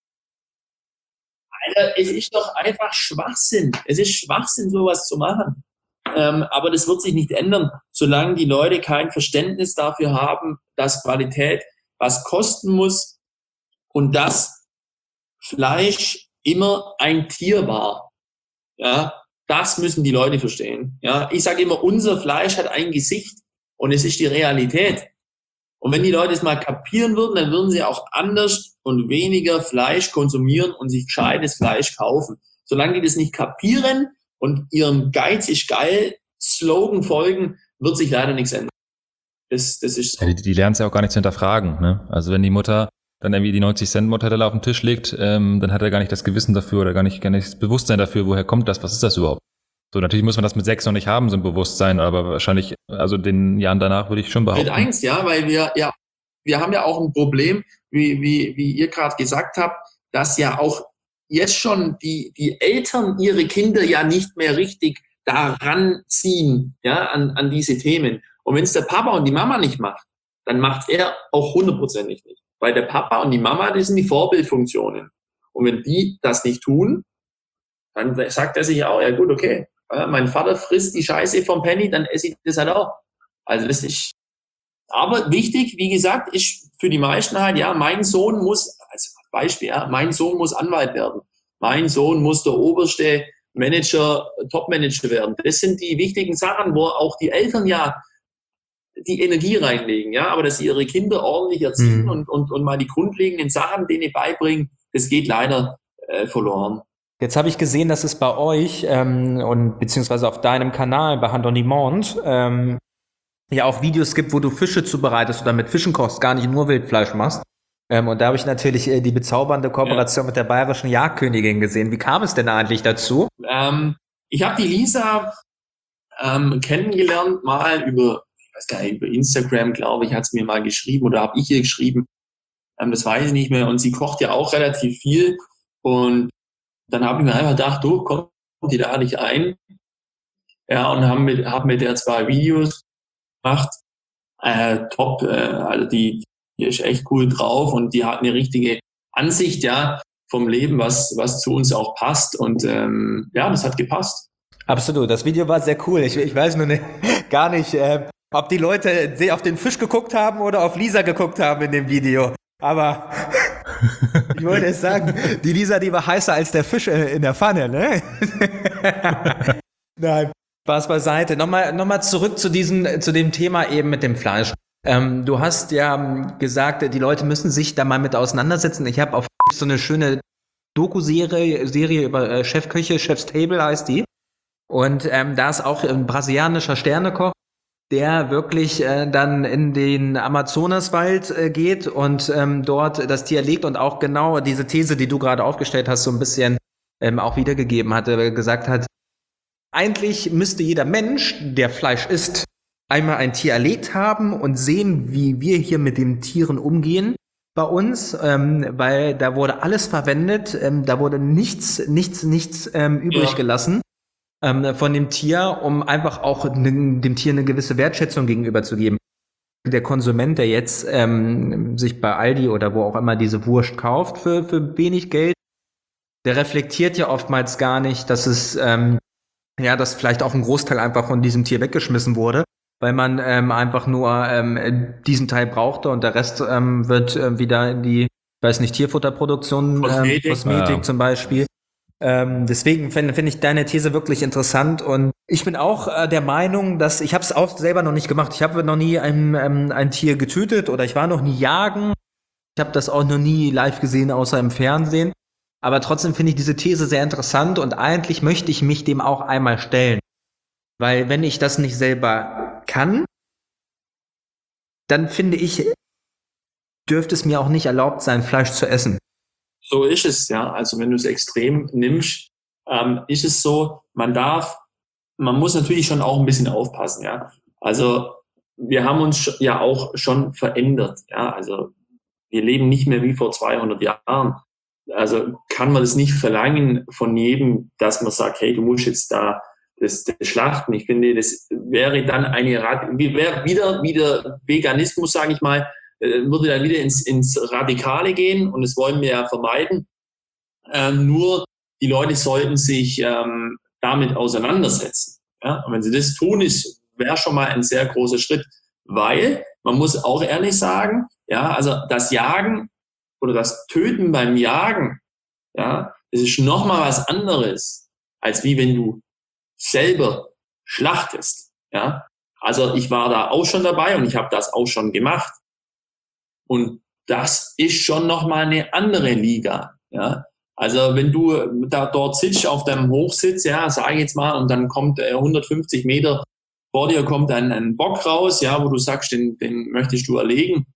Alter, es ist doch einfach Schwachsinn. Es ist Schwachsinn, sowas zu machen. Ähm, aber das wird sich nicht ändern, solange die Leute kein Verständnis dafür haben, dass Qualität was kosten muss und dass Fleisch immer ein Tier war, ja. Das müssen die Leute verstehen. Ja, ich sage immer, unser Fleisch hat ein Gesicht und es ist die Realität. Und wenn die Leute es mal kapieren würden, dann würden sie auch anders und weniger Fleisch konsumieren und sich gescheites Fleisch kaufen. Solange die das nicht kapieren und ihrem Geiz ist geil Slogan folgen, wird sich leider nichts ändern. Das, das ist so. Ja, die, die lernen es ja auch gar nicht zu hinterfragen. Ne? Also wenn die Mutter dann irgendwie die neunzig Cent Mortadella auf den Tisch legt, ähm, dann hat er gar nicht das Gewissen dafür oder gar nicht, gar nicht das Bewusstsein dafür, woher kommt das, was ist das überhaupt? So, natürlich muss man das mit sechs noch nicht haben, so ein Bewusstsein, aber wahrscheinlich, also den Jahren danach würde ich schon behaupten. Mit eins, ja, weil wir, ja, wir haben ja auch ein Problem, wie, wie, wie ihr gerade gesagt habt, dass ja auch jetzt schon die, die Eltern ihre Kinder ja nicht mehr richtig daran ziehen, ja, an, an diese Themen. Und wenn es der Papa und die Mama nicht macht, dann macht er auch hundertprozentig nicht. Weil der Papa und die Mama, das sind die Vorbildfunktionen. Und wenn die das nicht tun, dann sagt er sich auch, ja gut, okay, mein Vater frisst die Scheiße vom Penny, dann esse ich das halt auch. Also das ist, aber wichtig, wie gesagt, ist für die meisten halt, ja, mein Sohn muss, als Beispiel, ja, mein Sohn muss Anwalt werden. Mein Sohn muss der oberste Manager, Topmanager werden. Das sind die wichtigen Sachen, wo auch die Eltern ja die Energie reinlegen, ja, aber dass sie ihre Kinder ordentlich erziehen Mhm. und, und, und mal die grundlegenden Sachen denen beibringen, das geht leider äh, verloren. Jetzt habe ich gesehen, dass es bei euch ähm, und beziehungsweise auf deinem Kanal bei Hunt on Demand ähm, ja auch Videos gibt, wo du Fische zubereitest oder mit Fischen kochst, gar nicht nur Wildfleisch machst. Ähm, und da habe ich natürlich äh, die bezaubernde Kooperation ja. mit der bayerischen Jagdkönigin gesehen. Wie kam es denn eigentlich dazu? Ähm, ich habe die Lisa ähm, kennengelernt, mal über, ich weiß gar nicht, über Instagram, glaube ich, hat sie mir mal geschrieben oder habe ich ihr geschrieben. Ähm, das weiß ich nicht mehr. Und sie kocht ja auch relativ viel. Und dann habe ich mir einfach gedacht, du, komm, die lade ich ein. Ja, und haben mit, hab mit der zwei Videos gemacht. Äh, top, äh, also die, die ist echt cool drauf und die hat eine richtige Ansicht, ja, vom Leben, was, was zu uns auch passt. Und ähm, ja, das hat gepasst. Absolut, das Video war sehr cool. Ich, ich weiß nur nicht, gar nicht, äh, ob die Leute auf den Fisch geguckt haben oder auf Lisa geguckt haben in dem Video. Aber ich wollte es sagen, die Lisa, die war heißer als der Fisch in der Pfanne, ne? Nein, Spaß beiseite. Nochmal, nochmal zurück zu diesem, zu dem Thema eben mit dem Fleisch. Ähm, du hast ja gesagt, die Leute müssen sich da mal mit auseinandersetzen. Ich habe auf so eine schöne Doku-Serie Serie über äh, Chefköche, Chef's Table heißt die. Und ähm, da ist auch ein brasilianischer Sternekoch, der wirklich äh, dann in den Amazonaswald äh, geht und ähm, dort das Tier legt und auch genau diese These, die du gerade aufgestellt hast, so ein bisschen ähm, auch wiedergegeben hatte, gesagt hat, eigentlich müsste jeder Mensch, der Fleisch isst, einmal ein Tier erlegt haben und sehen, wie wir hier mit den Tieren umgehen bei uns, ähm, weil da wurde alles verwendet, ähm, da wurde nichts, nichts, nichts ähm, übrig ja. gelassen von dem Tier, um einfach auch ne, dem Tier eine gewisse Wertschätzung gegenüber zu geben. Der Konsument, der jetzt ähm, sich bei Aldi oder wo auch immer diese Wurst kauft für, für wenig Geld, der reflektiert ja oftmals gar nicht, dass es ähm, ja, dass vielleicht auch ein Großteil einfach von diesem Tier weggeschmissen wurde, weil man ähm, einfach nur ähm, diesen Teil brauchte und der Rest ähm, wird äh, wieder in die, ich weiß nicht, Tierfutterproduktion, Kosmetik, ähm, Kosmetik ja. zum Beispiel. Ähm, deswegen finde find ich deine These wirklich interessant und ich bin auch äh, der Meinung, dass ich habe es auch selber noch nicht gemacht. Ich habe noch nie ein, ähm, ein Tier getötet oder ich war noch nie jagen. Ich habe das auch noch nie live gesehen, außer im Fernsehen. Aber trotzdem finde ich diese These sehr interessant und eigentlich möchte ich mich dem auch einmal stellen. Weil wenn ich das nicht selber kann, dann finde ich, dürfte es mir auch nicht erlaubt sein, Fleisch zu essen. So ist es, ja. Also wenn du es extrem nimmst, ähm, ist es so, man darf, man muss natürlich schon auch ein bisschen aufpassen, ja. Also wir haben uns ja auch schon verändert, ja. Also wir leben nicht mehr wie vor zweihundert Jahren. Also kann man das nicht verlangen von jedem, dass man sagt, hey, du musst jetzt da das, das schlachten. Ich finde, das wäre dann eine Rat, wäre wieder, wieder Veganismus, sage ich mal, würde dann wieder ins, ins Radikale gehen und das wollen wir ja vermeiden. Ähm, nur die Leute sollten sich ähm, damit auseinandersetzen. Ja? Und wenn sie das tun, ist wäre schon mal ein sehr großer Schritt, weil man muss auch ehrlich sagen, ja, also das Jagen oder das Töten beim Jagen, ja, das ist noch mal was anderes, als wie wenn du selber schlachtest. Ja? Also ich war da auch schon dabei und ich habe das auch schon gemacht. Und das ist schon nochmal eine andere Liga, ja. Also wenn du da dort sitzt auf deinem Hochsitz, ja, sage ich jetzt mal, und dann kommt äh, hundertfünfzig Meter vor dir kommt ein, ein Bock raus, ja, wo du sagst, den, den möchtest du erlegen,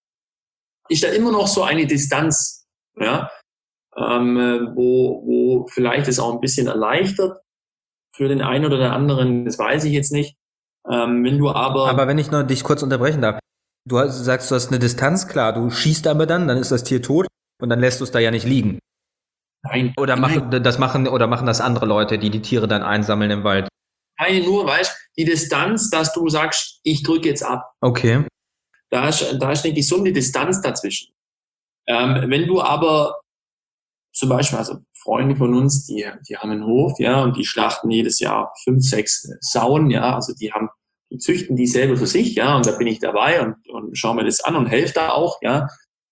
ist da immer noch so eine Distanz, ja, ähm, wo, wo vielleicht es auch ein bisschen erleichtert für den einen oder den anderen, das weiß ich jetzt nicht. Ähm, wenn du aber... Aber wenn ich noch dich kurz unterbrechen darf, du sagst, du hast eine Distanz, klar, du schießt aber dann, dann ist das Tier tot und dann lässt du es da ja nicht liegen. Nein. Oder machen nein. das machen oder machen das andere Leute, die die Tiere dann einsammeln im Wald? Nein, nur, weißt die Distanz, dass du sagst, ich drücke jetzt ab. Okay. Da ist, da ist eine gesunde Distanz dazwischen. Ähm, wenn du aber zum Beispiel, also Freunde von uns, die, die haben einen Hof, ja, und die schlachten jedes Jahr fünf, sechs Sauen, ja, also die haben die züchten die selber für sich, ja, und da bin ich dabei und, und schaue mir das an und helfe da auch, ja.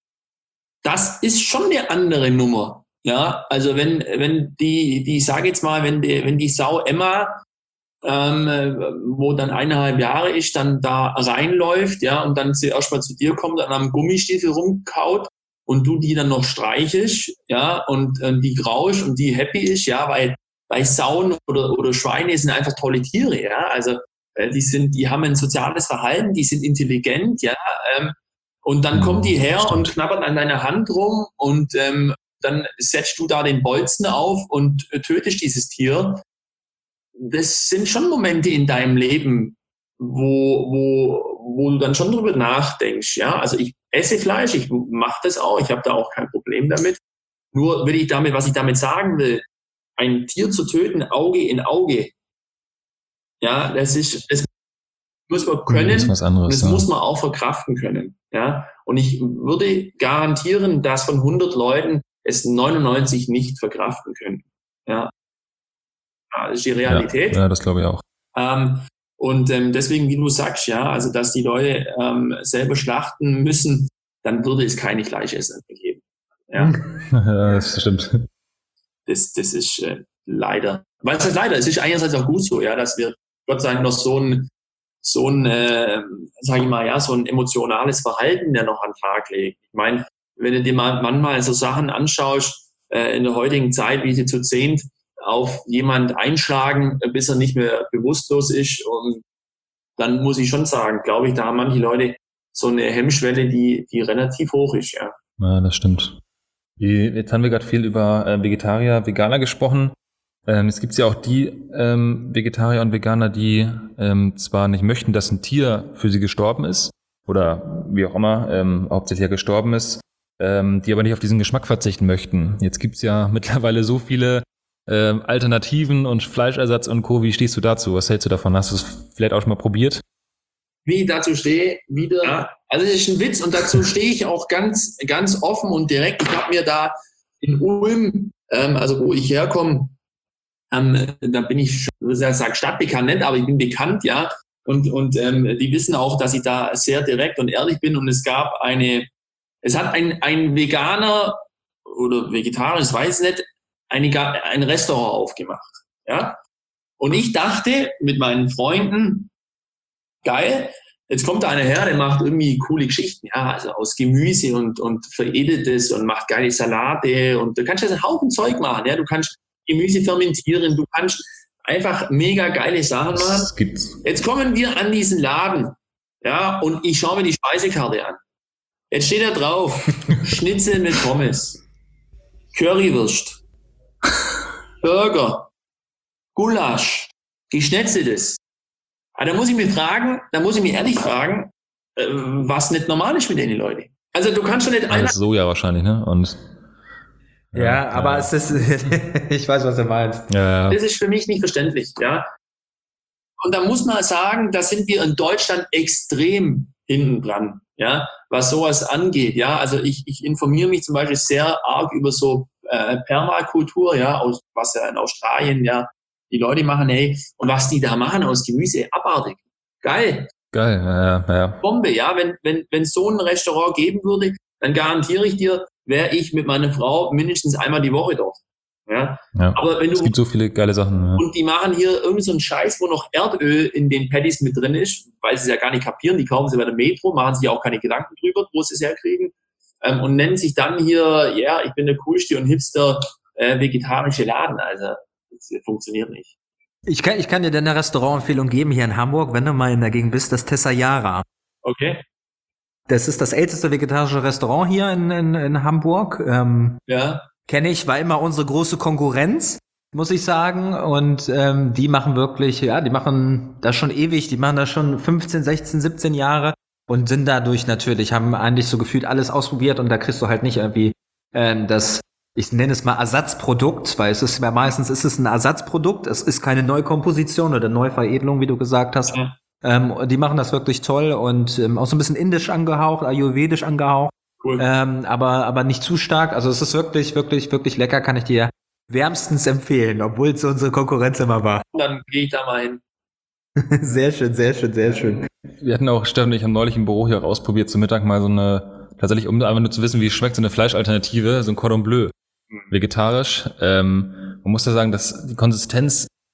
Das ist schon eine andere Nummer, ja. Also wenn, wenn die, die, ich sage jetzt mal, wenn die, wenn die Sau Emma ähm, wo dann eineinhalb Jahre ist, dann da reinläuft, ja, und dann zuerst mal zu dir kommt und am Gummistiefel rumkaut und du die dann noch streichelst, ja, und äh, die grausch und die happy ist, ja, weil, weil Sauen oder, oder Schweine sind einfach tolle Tiere, ja, also äh, die sind, die haben ein soziales Verhalten, die sind intelligent, ja, ähm, und dann kommt die her Stimmt. und knabbert an deiner Hand rum und ähm, dann setzt du da den Bolzen auf und äh, tötest dieses Tier. Das sind schon Momente in deinem Leben, wo, wo, wo du dann schon drüber nachdenkst, ja. Also ich esse Fleisch, ich mache das auch, ich habe da auch kein Problem damit. Nur will ich damit, was ich damit sagen will, ein Tier zu töten, Auge in Auge, ja, das ist, das muss man können, Das ist was anderes, und das ja. muss man auch verkraften können, ja. Und ich würde garantieren, dass von hundert Leuten es neunundneunzig nicht verkraften können, ja. Ja, das ist die Realität. Ja, ja, das glaube ich auch. Ähm, und ähm, deswegen, wie du sagst, ja, also dass die Leute ähm, selber schlachten müssen, dann würde es keine Fleischesser mehr geben. Ja, Ja, das stimmt. das, das ist äh, leider. Was heißt leider? Es ist einerseits auch gut so, ja, dass wir Gott sei Dank noch so ein, so ein, äh, sag ich mal, ja, so ein emotionales Verhalten, der noch an den Tag legt. Ich meine, wenn du dir mal manchmal so Sachen anschaust, äh, in der heutigen Zeit, wie sie zu zehnt auf jemand einschlagen, bis er nicht mehr bewusstlos ist. Und dann muss ich schon sagen, glaube ich, da haben manche Leute so eine Hemmschwelle, die, die relativ hoch ist, ja. Ja, das stimmt. Jetzt haben wir gerade viel über äh, Vegetarier, Veganer gesprochen. Ähm, es gibt ja auch die ähm, Vegetarier und Veganer, die ähm, zwar nicht möchten, dass ein Tier für sie gestorben ist oder wie auch immer, ähm, hauptsächlich ja gestorben ist, ähm, die aber nicht auf diesen Geschmack verzichten möchten. Jetzt gibt's ja mittlerweile so viele ähm, Alternativen und Fleischersatz und Co. Wie stehst du dazu? Was hältst du davon? Hast du es vielleicht auch schon mal probiert? Wie ich dazu stehe, wieder, ja, also es ist ein Witz und dazu stehe ich auch ganz, ganz offen und direkt. Ich habe mir da in Ulm, ähm, also wo ich herkomme, ähm, da bin ich, ich sage stadtbekannt nicht, aber ich bin bekannt, ja, und, und ähm, die wissen auch, dass ich da sehr direkt und ehrlich bin und es gab eine, es hat ein, ein Veganer oder Vegetarier, ich weiß nicht, eine, ein Restaurant aufgemacht, ja, und ich dachte mit meinen Freunden, geil, jetzt kommt da einer her, der macht irgendwie coole Geschichten, ja, also aus Gemüse und, und veredeltes und macht geile Salate und du kannst jetzt einen Haufen Zeug machen, ja, du kannst Gemüse fermentieren, du kannst einfach mega geile Sachen machen. Das gibt's. Jetzt kommen wir an diesen Laden, ja, und ich schaue mir die Speisekarte an. Jetzt steht da drauf, Schnitzel mit Pommes, Currywurst, Burger, Gulasch, Geschnetzeltes. Aber da muss ich mich fragen, da muss ich mich ehrlich fragen, äh, was nicht normal ist mit den Leuten. Also du kannst schon nicht Alles Soja wahrscheinlich, ne? Und Ja, ja, aber ja. Es ist, ich weiß, was du meinst. Ja, ja. Das ist für mich nicht verständlich, ja. Und da muss man sagen, da sind wir in Deutschland extrem hinten dran, ja, was sowas angeht, ja. Also ich, ich informiere mich zum Beispiel sehr arg über so äh, Permakultur, ja, aus, was ja in Australien, ja, die Leute machen, hey, und was die da machen aus Gemüse, abartig. Geil. Geil, ja, ja. Bombe, ja, wenn, wenn, wenn es so ein Restaurant geben würde, dann garantiere ich dir, wäre ich mit meiner Frau mindestens einmal die Woche dort. Ja. Ja. Aber wenn du, es gibt so viele geile Sachen. Ja. Und die machen hier irgend so einen Scheiß, wo noch Erdöl in den Patties mit drin ist, weil sie es ja gar nicht kapieren, die kaufen sie bei der Metro, machen sich auch keine Gedanken drüber, wo sie es herkriegen, ähm, und nennen sich dann hier, ja, ich bin der coolste und hipster äh, vegetarische Laden. Also das funktioniert nicht. Ich kann, ich kann dir eine Restaurantempfehlung geben hier in Hamburg, wenn du mal in der Gegend bist, das Tessayara. Okay. Das ist das älteste vegetarische Restaurant hier in, in, in Hamburg. Ähm, ja. Kenne ich, war immer unsere große Konkurrenz, muss ich sagen. Und ähm, die machen wirklich, ja, die machen das schon ewig, die machen das schon fünfzehn, sechzehn, siebzehn Jahre und sind dadurch natürlich, haben eigentlich so gefühlt alles ausprobiert und da kriegst du halt nicht irgendwie ähm, das, ich nenne es mal Ersatzprodukt, weil es ist ja meistens ist es ein Ersatzprodukt, es ist keine Neukomposition oder Neuveredelung, wie du gesagt hast. Ja. Ähm, die machen das wirklich toll und ähm, auch so ein bisschen indisch angehaucht, ayurvedisch angehaucht, cool. ähm, aber aber nicht zu stark. Also es ist wirklich, wirklich, wirklich lecker, kann ich dir wärmstens empfehlen, obwohl es unsere Konkurrenz immer war. Dann gehe ich da mal hin. Sehr schön, sehr schön, sehr schön. Wir hatten auch, Steffen und ich haben neulich im Büro hier ausprobiert, zum Mittag mal so eine, tatsächlich, um einfach nur zu wissen, wie schmeckt so eine Fleischalternative, so ein Cordon Bleu, vegetarisch. Ähm, man muss ja sagen, dass die Konsistenz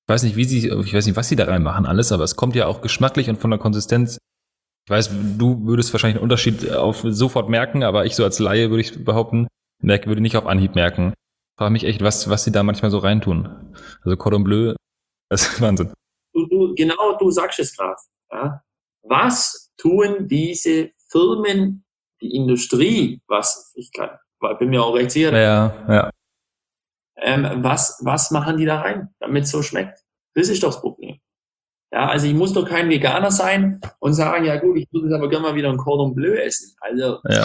Ich weiß nicht, wie sie, ich weiß nicht, was sie da reinmachen alles, aber es kommt ja auch geschmacklich und von der Konsistenz. Ich weiß, du würdest wahrscheinlich einen Unterschied auf sofort merken, aber ich so als Laie würde ich behaupten, merke, würde nicht auf Anhieb merken. Ich frage mich echt, was, was sie da manchmal so reintun. Also Cordon Bleu, das ist Wahnsinn. Du, du, genau, du sagst es gerade. Ja. Was tun diese Firmen, die Industrie, was ich kann, bin mir auch recht sicher, ja, ja. Ähm, was, was machen die da rein, damit es so schmeckt? Das ist doch das Problem. Ja, also ich muss doch kein Veganer sein und sagen, ja gut, ich würde aber gerne mal wieder ein Cordon Bleu essen. Also, ja.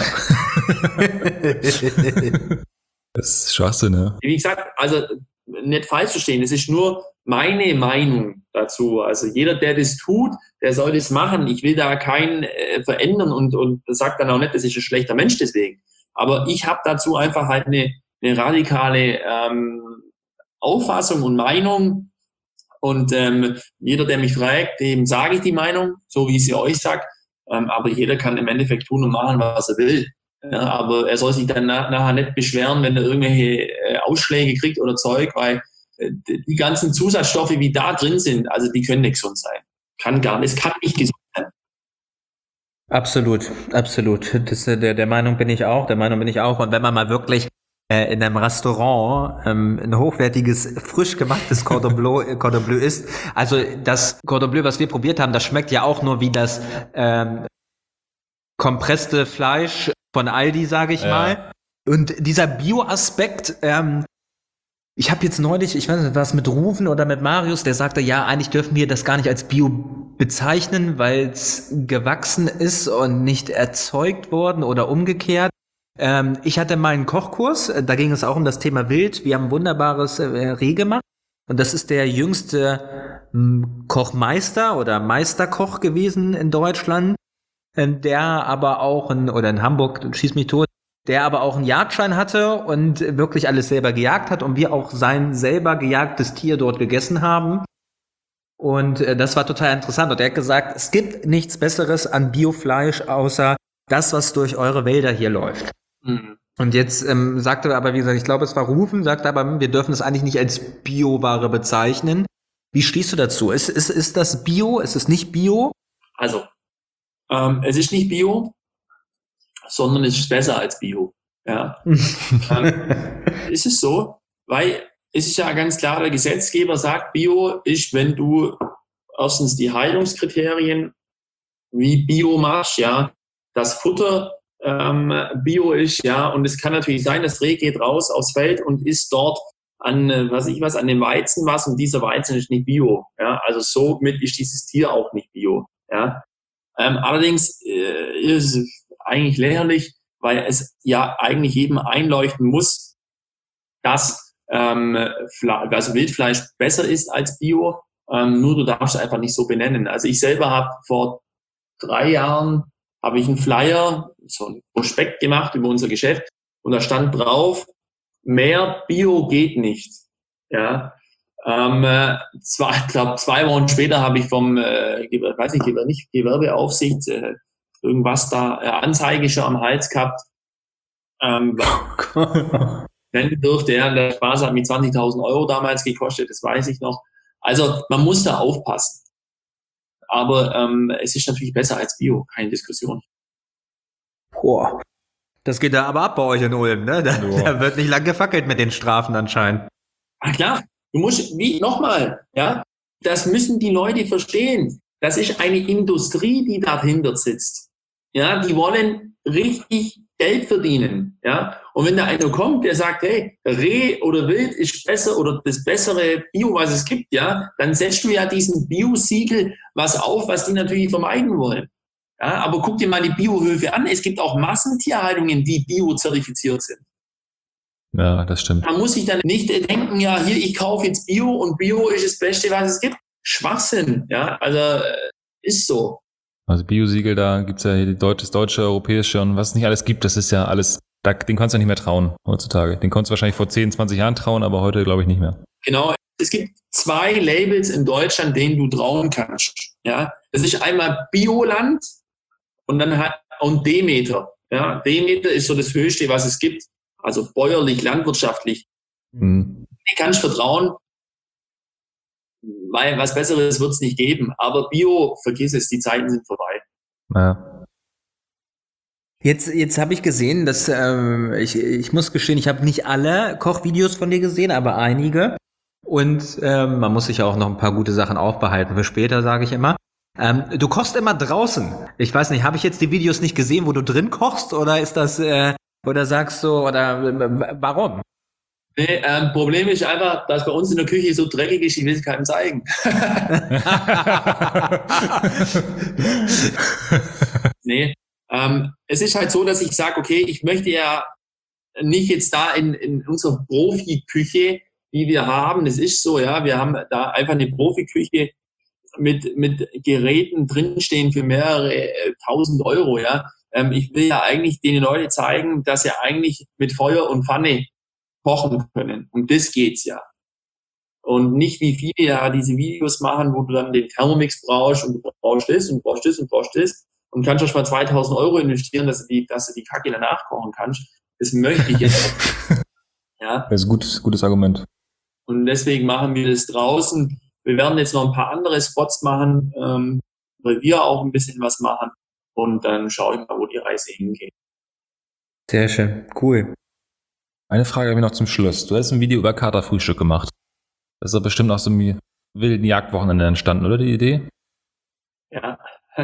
Das ist Schwachsinn, ja. Wie gesagt, also nicht falsch verstehen, es ist nur meine Meinung dazu. Also jeder, der das tut, der soll das machen. Ich will da keinen äh, verändern und, und sagt dann auch nicht, das ist ein schlechter Mensch deswegen. Aber ich habe dazu einfach halt eine, eine radikale ähm, Auffassung und Meinung. Und ähm, jeder, der mich fragt, dem sage ich die Meinung, so wie ich sie euch sage. Ähm, aber jeder kann im Endeffekt tun und machen, was er will. Ja, aber er soll sich dann nach, nachher nicht beschweren, wenn er irgendwelche äh, Ausschläge kriegt oder Zeug, weil äh, die ganzen Zusatzstoffe, wie da drin sind, also die können nicht gesund sein. Kann gar nicht, es kann nicht gesund sein. Absolut, absolut. Das, der, der Meinung bin ich auch, der Meinung bin ich auch. Und wenn man mal wirklich äh, in einem Restaurant ähm, ein hochwertiges, frisch gemachtes Cordon Bleu, Cordon Bleu isst, also das Cordon Bleu, was wir probiert haben, das schmeckt ja auch nur wie das ähm, kompresste Fleisch von Aldi, sage ich ja. mal. Und dieser Bio-Aspekt, ähm, ich habe jetzt neulich, ich weiß nicht, was mit Rufen oder mit Marius, der sagte, ja, eigentlich dürfen wir das gar nicht als Bio bezeichnen, weil es gewachsen ist und nicht erzeugt worden oder umgekehrt. Ähm, ich hatte mal einen Kochkurs, da ging es auch um das Thema Wild. Wir haben ein wunderbares äh, Reh gemacht und das ist der jüngste ähm, Kochmeister oder Meisterkoch gewesen in Deutschland. Der aber auch in, oder in Hamburg, du schieß mich tot, der aber auch einen Jagdschein hatte und wirklich alles selber gejagt hat und wir auch sein selber gejagtes Tier dort gegessen haben. Und äh, das war total interessant. Und er hat gesagt, es gibt nichts Besseres an Biofleisch, außer das, was durch eure Wälder hier läuft. Mhm. Und jetzt ähm, sagte er aber, wie gesagt, ich glaube, es war Rufen, sagte aber, wir dürfen es eigentlich nicht als Bioware bezeichnen. Wie stehst du dazu? Ist, ist, ist das Bio? Ist es nicht Bio? Also, Ähm, es ist nicht Bio, sondern es ist besser als Bio. Ja. ähm, ist es so, weil es ist ja ganz klar, der Gesetzgeber sagt, Bio ist, wenn du erstens die Haltungskriterien wie Bio machst, ja, das Futter ähm, Bio ist, ja, und es kann natürlich sein, das Reh geht raus aufs Feld und isst dort an, was ich was, an dem Weizen was und dieser Weizen ist nicht Bio. Ja, also somit ist dieses Tier auch nicht Bio. Ja. Ähm, allerdings äh, ist es eigentlich lächerlich, weil es ja eigentlich jedem einleuchten muss, dass ähm, Fle- also Wildfleisch besser ist als Bio, ähm, nur du darfst es einfach nicht so benennen. Also ich selber habe vor drei Jahren habe ich einen Flyer, so ein Prospekt gemacht über unser Geschäft und da stand drauf, mehr Bio geht nicht. Ja. Ähm, äh, zwei, ich glaube, zwei Wochen später habe ich vom, äh, weiß nicht, nicht Gewerbeaufsicht äh, irgendwas da, äh, Anzeige schon am Hals gehabt. Ähm, Wenn dürfte er, der Spaß hat mich zwanzigtausend Euro damals gekostet, das weiß ich noch. Also man muss da aufpassen. Aber ähm, es ist natürlich besser als Bio, keine Diskussion. Boah. Das geht da aber ab bei euch in Ulm, ne? Da, da wird nicht lang gefackelt mit den Strafen anscheinend. Ach klar. Du musst, wie, nochmal, ja, das müssen die Leute verstehen. Das ist eine Industrie, die dahinter sitzt. Ja, die wollen richtig Geld verdienen. Ja, und wenn da einer kommt, der sagt, hey, Reh oder Wild ist besser oder das bessere Bio, was es gibt, ja, dann setzt du ja diesen Bio-Siegel was auf, was die natürlich vermeiden wollen. Ja, aber guck dir mal die Biohöfe an. Es gibt auch Massentierhaltungen, die bio-zertifiziert sind. Ja, das stimmt. Man muss sich dann nicht denken, ja, hier, ich kaufe jetzt Bio und Bio ist das Beste, was es gibt. Schwachsinn, ja, also ist so. Also Biosiegel, da gibt's ja hier das deutsche, europäische und was es nicht alles gibt, das ist ja alles, da, den kannst du nicht mehr trauen heutzutage. Den konntest du wahrscheinlich vor zehn, zwanzig Jahren trauen, aber heute glaube ich nicht mehr. Genau, es gibt zwei Labels in Deutschland, denen du trauen kannst. Ja, das ist einmal Bioland und dann hat und Demeter. Ja, Demeter ist so das Höchste, was es gibt. Also bäuerlich, landwirtschaftlich. Mhm. Du kannst vertrauen, weil was Besseres wird es nicht geben. Aber Bio, vergiss es, die Zeiten sind vorbei. Ja. Jetzt, jetzt habe ich gesehen, dass ähm, ich, ich muss gestehen, ich habe nicht alle Kochvideos von dir gesehen, aber einige. Und ähm, man muss sich ja auch noch ein paar gute Sachen aufbehalten für später, sage ich immer. Ähm, du kochst immer draußen. Ich weiß nicht, habe ich jetzt die Videos nicht gesehen, wo du drin kochst, oder ist das, äh, oder sagst du, oder äh, warum? Nee, ähm, Problem ist einfach, dass bei uns in der Küche so dreckig ist, ich will es keinem zeigen. Nee, ähm, es ist halt so, dass ich sage, okay, ich möchte ja nicht jetzt da in, in unserer Profiküche, die wir haben, es ist so, ja, wir haben da einfach eine Profiküche mit, mit Geräten drinstehen für mehrere äh, tausend Euro, ja. Ähm, ich will ja eigentlich den Leuten zeigen, dass sie eigentlich mit Feuer und Pfanne kochen können. Um das geht's ja. Und nicht wie viele ja diese Videos machen, wo du dann den Thermomix brauchst und du brauchst das und brauchst das und brauchst das und kannst schon mal zweitausend Euro investieren, dass du die, dass du die Kacke danach kochen kannst. Das möchte ich jetzt nicht. Ja. Das ist ein gutes, gutes Argument. Und deswegen machen wir das draußen. Wir werden jetzt noch ein paar andere Spots machen, ähm, weil wir auch ein bisschen was machen. Und dann schaue ich mal, wo die Reise hingeht. Sehr schön, cool. Eine Frage habe ich noch zum Schluss. Du hast ein Video über Katerfrühstück gemacht. Das ist doch bestimmt aus so einem wilden Jagdwochenende entstanden, oder die Idee? Ja.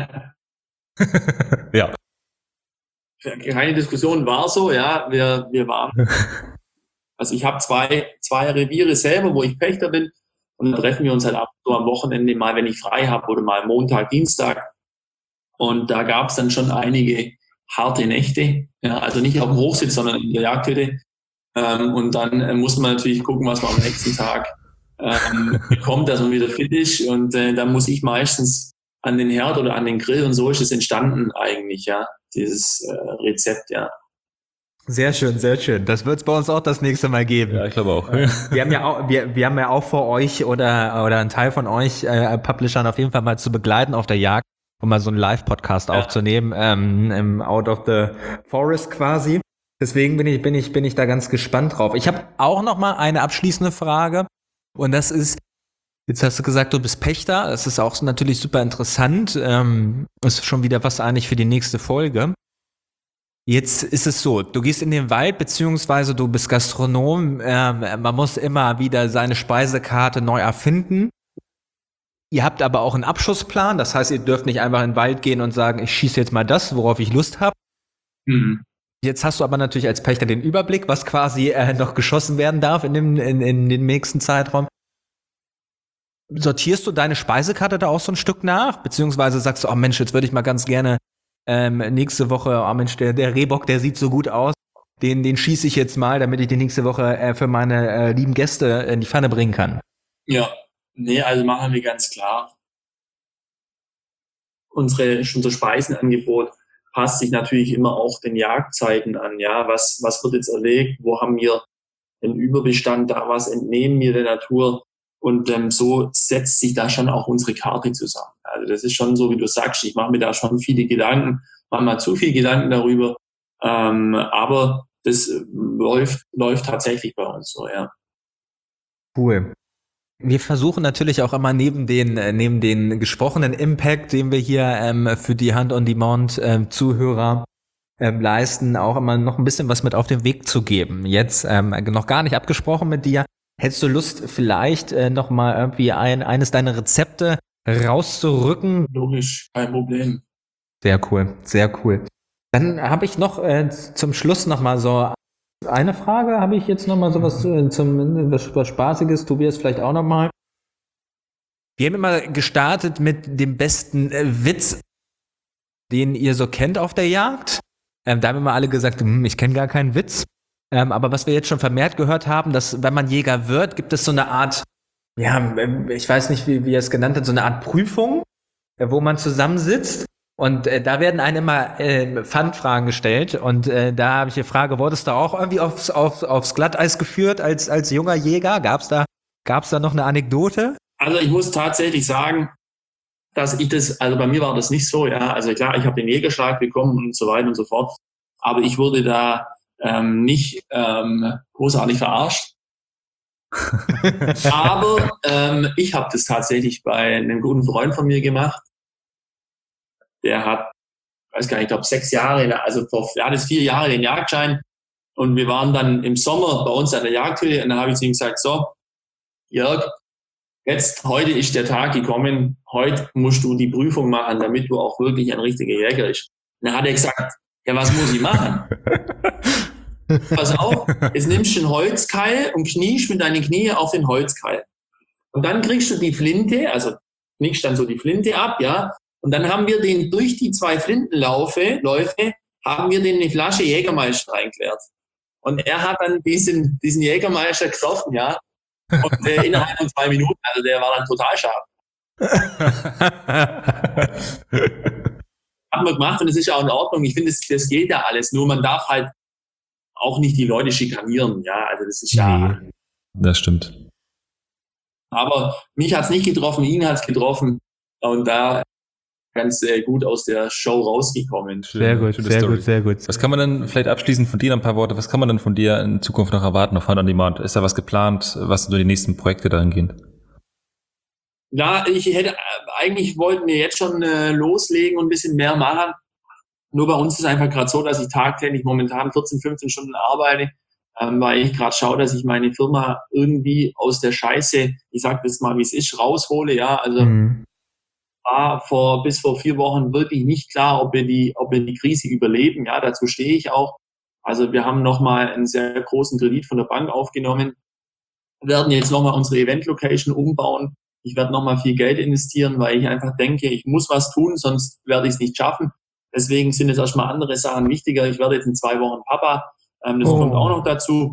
Ja. Keine Diskussion, war so, ja. Wir, wir waren. Also ich habe zwei, zwei Reviere selber, wo ich Pächter bin. Und dann treffen wir uns halt ab und zu am Wochenende mal, wenn ich frei habe, oder mal Montag, Dienstag. Und da gab es dann schon einige harte Nächte. Ja, also nicht auf dem Hochsitz, sondern in der Jagdhütte. Ähm, und dann äh, muss man natürlich gucken, was man am nächsten Tag ähm, bekommt, dass man wieder fit ist. Und äh, dann muss ich meistens an den Herd oder an den Grill, und so ist es entstanden eigentlich, ja, dieses äh, Rezept, ja. Sehr schön, sehr schön. Das wird es bei uns auch das nächste Mal geben. Ja, ich glaube auch. Wir haben ja auch, wir, wir haben ja auch vor euch oder oder einen Teil von euch äh, Publishern auf jeden Fall mal zu begleiten auf der Jagd, um mal so einen Live-Podcast ja. aufzunehmen, ähm, im Out of the Forest quasi. Deswegen bin ich bin ich bin ich da ganz gespannt drauf. Ich habe auch noch mal eine abschließende Frage, und das ist: Jetzt hast du gesagt, du bist Pächter. Das ist auch natürlich super interessant. Ähm, ist schon wieder was eigentlich für die nächste Folge. Jetzt ist es so, du gehst in den Wald, beziehungsweise du bist Gastronom. Ähm, man muss immer wieder seine Speisekarte neu erfinden. Ihr habt aber auch einen Abschussplan. Das heißt, ihr dürft nicht einfach in den Wald gehen und sagen, ich schieße jetzt mal das, worauf ich Lust habe. Mhm. Jetzt hast du aber natürlich als Pächter den Überblick, was quasi äh, noch geschossen werden darf in dem, in, in dem nächsten Zeitraum. Sortierst du deine Speisekarte da auch so ein Stück nach? Beziehungsweise sagst du, oh Mensch, jetzt würde ich mal ganz gerne ähm, nächste Woche, oh Mensch, der, der Rehbock, der sieht so gut aus, den, den schieße ich jetzt mal, damit ich die nächste Woche äh, für meine äh, lieben Gäste in die Pfanne bringen kann. Ja, nee, also machen wir ganz klar. Unsere, unser Speisenangebot passt sich natürlich immer auch den Jagdzeiten an. Ja, was, was wird jetzt erlegt? Wo haben wir einen Überbestand da? Was entnehmen wir der Natur? Und ähm, so setzt sich da schon auch unsere Karte zusammen. Also das ist schon so, wie du sagst, ich mache mir da schon viele Gedanken, mache mal zu viel Gedanken darüber. Ähm, aber das läuft, läuft tatsächlich bei uns so, ja. Cool. Wir versuchen natürlich auch immer neben den äh, neben den gesprochenen Impact, den wir hier ähm, für die Hand-on-Demand-Zuhörer ähm, leisten, auch immer noch ein bisschen was mit auf den Weg zu geben. Jetzt ähm, noch gar nicht abgesprochen mit dir. Hättest du Lust, vielleicht äh, noch mal irgendwie ein, eines deiner Rezepte rauszurücken? Logisch, kein Problem. Sehr cool, sehr cool. Dann habe ich noch äh, zum Schluss noch mal so eine Frage. Habe ich jetzt noch mal sowas äh, zum was, was Spaßiges? Tobias vielleicht auch noch mal. Wir haben immer gestartet mit dem besten äh, Witz, den ihr so kennt auf der Jagd. Ähm, da haben immer alle gesagt, hm, ich kenne gar keinen Witz. Ähm, aber was wir jetzt schon vermehrt gehört haben, dass wenn man Jäger wird, gibt es so eine Art, ja, ich weiß nicht, wie, wie er es genannt hat, so eine Art Prüfung, äh, wo man zusammensitzt. Und äh, da werden einem immer äh, Pfandfragen gestellt. Und äh, da habe ich die Frage, wurdest du auch irgendwie aufs, auf, aufs Glatteis geführt als, als junger Jäger? Gab's da, gab's da noch eine Anekdote? Also ich muss tatsächlich sagen, dass ich das, also bei mir war das nicht so, ja. Also klar, ich habe den Jägerschlag bekommen und so weiter und so fort. Aber ich wurde da ähm, nicht ähm, großartig verarscht. Aber ähm, ich habe das tatsächlich bei einem guten Freund von mir gemacht. Der hat, weiß gar nicht, ich glaube sechs Jahre, also vor, er hat jetzt vier Jahre den Jagdschein. Und wir waren dann im Sommer bei uns an der Jagdhütte und dann habe ich zu ihm gesagt, so, Jörg, jetzt, heute ist der Tag gekommen, heute musst du die Prüfung machen, damit du auch wirklich ein richtiger Jäger bist. Und dann hat er gesagt, ja, was muss ich machen? Pass auf, jetzt nimmst du einen Holzkeil und kniest mit deinen Knie auf den Holzkeil. Und dann kriegst du die Flinte, also knickst dann so die Flinte ab, ja. Und dann haben wir den durch die zwei Flintenläufe, Läufe, haben wir den eine Flasche Jägermeister reingeleert. Und er hat dann diesen, diesen Jägermeister getroffen, ja. Und äh, innerhalb von zwei Minuten, also der war dann total scharf. Haben wir gemacht und es ist ja auch in Ordnung. Ich finde, das, das geht ja alles. Nur man darf halt auch nicht die Leute schikanieren, ja. Also das ist ja. Nee, das stimmt. Aber mich hat's nicht getroffen, ihn hat's getroffen. Und da ganz äh, gut aus der Show rausgekommen. Sehr gut, sehr Story. gut, sehr gut. Was kann man denn vielleicht abschließend von dir, ein paar Worte, was kann man denn von dir in Zukunft noch erwarten auf Hunt on Demand? Ist da was geplant? Was sind so die nächsten Projekte dahingehend? Ja, ich hätte, eigentlich wollten wir jetzt schon äh, loslegen und ein bisschen mehr machen. Nur bei uns ist es einfach gerade so, dass ich tagtäglich momentan vierzehn, fünfzehn Stunden arbeite, ähm, weil ich gerade schaue, dass ich meine Firma irgendwie aus der Scheiße, ich sag das mal, wie es ist, raushole, ja, also Mhm. war vor, bis vor vier Wochen wirklich nicht klar, ob wir die, ob wir die Krise überleben. Ja, dazu stehe ich auch. Also wir haben nochmal einen sehr großen Kredit von der Bank aufgenommen, werden jetzt nochmal unsere Event-Location umbauen. Ich werde nochmal viel Geld investieren, weil ich einfach denke, ich muss was tun, sonst werde ich es nicht schaffen. Deswegen sind jetzt erstmal andere Sachen wichtiger. Ich werde jetzt in zwei Wochen Papa. Ähm, das Oh. kommt auch noch dazu.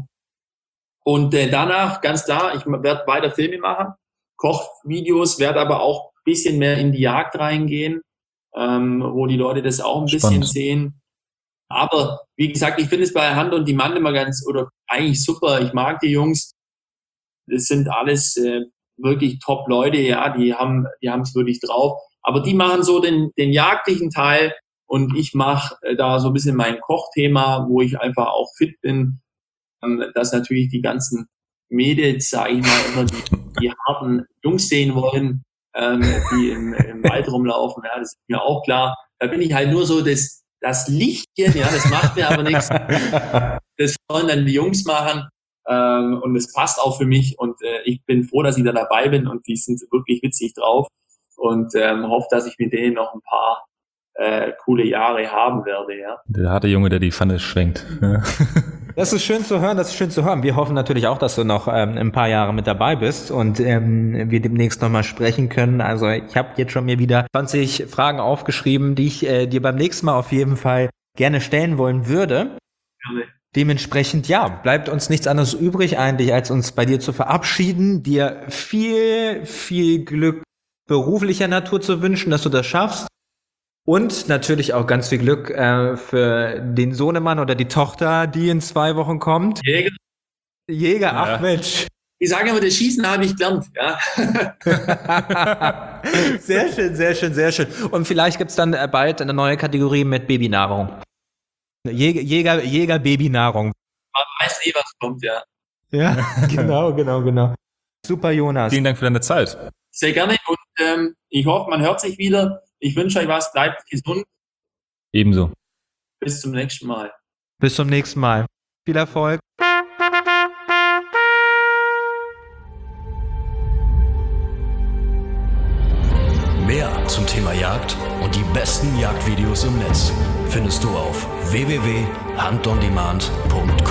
Und äh, danach, ganz klar, ich werde weiter Filme machen, Kochvideos, werde aber auch bisschen mehr in die Jagd reingehen, ähm, wo die Leute das auch ein Spannend. bisschen sehen. Aber wie gesagt, ich finde es bei Hunt on Demand immer ganz, oder eigentlich super. Ich mag die Jungs. Das sind alles äh, wirklich Top-Leute, ja, die haben die haben es wirklich drauf. Aber die machen so den, den jagdlichen Teil und ich mache äh, da so ein bisschen mein Kochthema, wo ich einfach auch fit bin. Ähm, dass natürlich die ganzen Mädels, sage ich mal, immer die, die harten Jungs sehen wollen, ähm, die im, im Wald rumlaufen, ja, das ist mir auch klar. Da bin ich halt nur so das, das Lichtchen, ja, das macht mir aber nichts. Das sollen dann die Jungs machen ähm, und es passt auch für mich und äh, ich bin froh, dass ich da dabei bin und die sind wirklich witzig drauf und ähm, hoffe, dass ich mit denen noch ein paar äh, coole Jahre haben werde, ja. Der harte Junge, der die Pfanne schwenkt. Ja. Das ist schön zu hören, das ist schön zu hören. Wir hoffen natürlich auch, dass du noch ähm, ein paar Jahre mit dabei bist und ähm, wir demnächst nochmal sprechen können. Also ich habe jetzt schon mir wieder zwanzig Fragen aufgeschrieben, die ich äh, dir beim nächsten Mal auf jeden Fall gerne stellen wollen würde. Gerne. Dementsprechend, ja, bleibt uns nichts anderes übrig eigentlich, als uns bei dir zu verabschieden, dir viel, viel Glück beruflicher Natur zu wünschen, dass du das schaffst. Und natürlich auch ganz viel Glück äh, für den Sohnemann oder die Tochter, die in zwei Wochen kommt. Jäger. Jäger, ach Ja. Mensch. Ich sage immer, das Schießen habe ich gelernt, ja. Sehr schön, sehr schön, sehr schön. Und vielleicht gibt's dann äh, bald eine neue Kategorie mit Babynahrung. Jäger, Jäger, Jäger Babynahrung. Man weiß nie, was kommt, ja. Ja, genau, genau, genau. Super, Jonas. Vielen Dank für deine Zeit. Sehr gerne und ähm, ich hoffe, man hört sich wieder. Ich wünsche euch was, bleibt gesund. Ebenso. Bis zum nächsten Mal. Bis zum nächsten Mal. Viel Erfolg. Mehr zum Thema Jagd und die besten Jagdvideos im Netz findest du auf w w w punkt hunt on demand punkt com.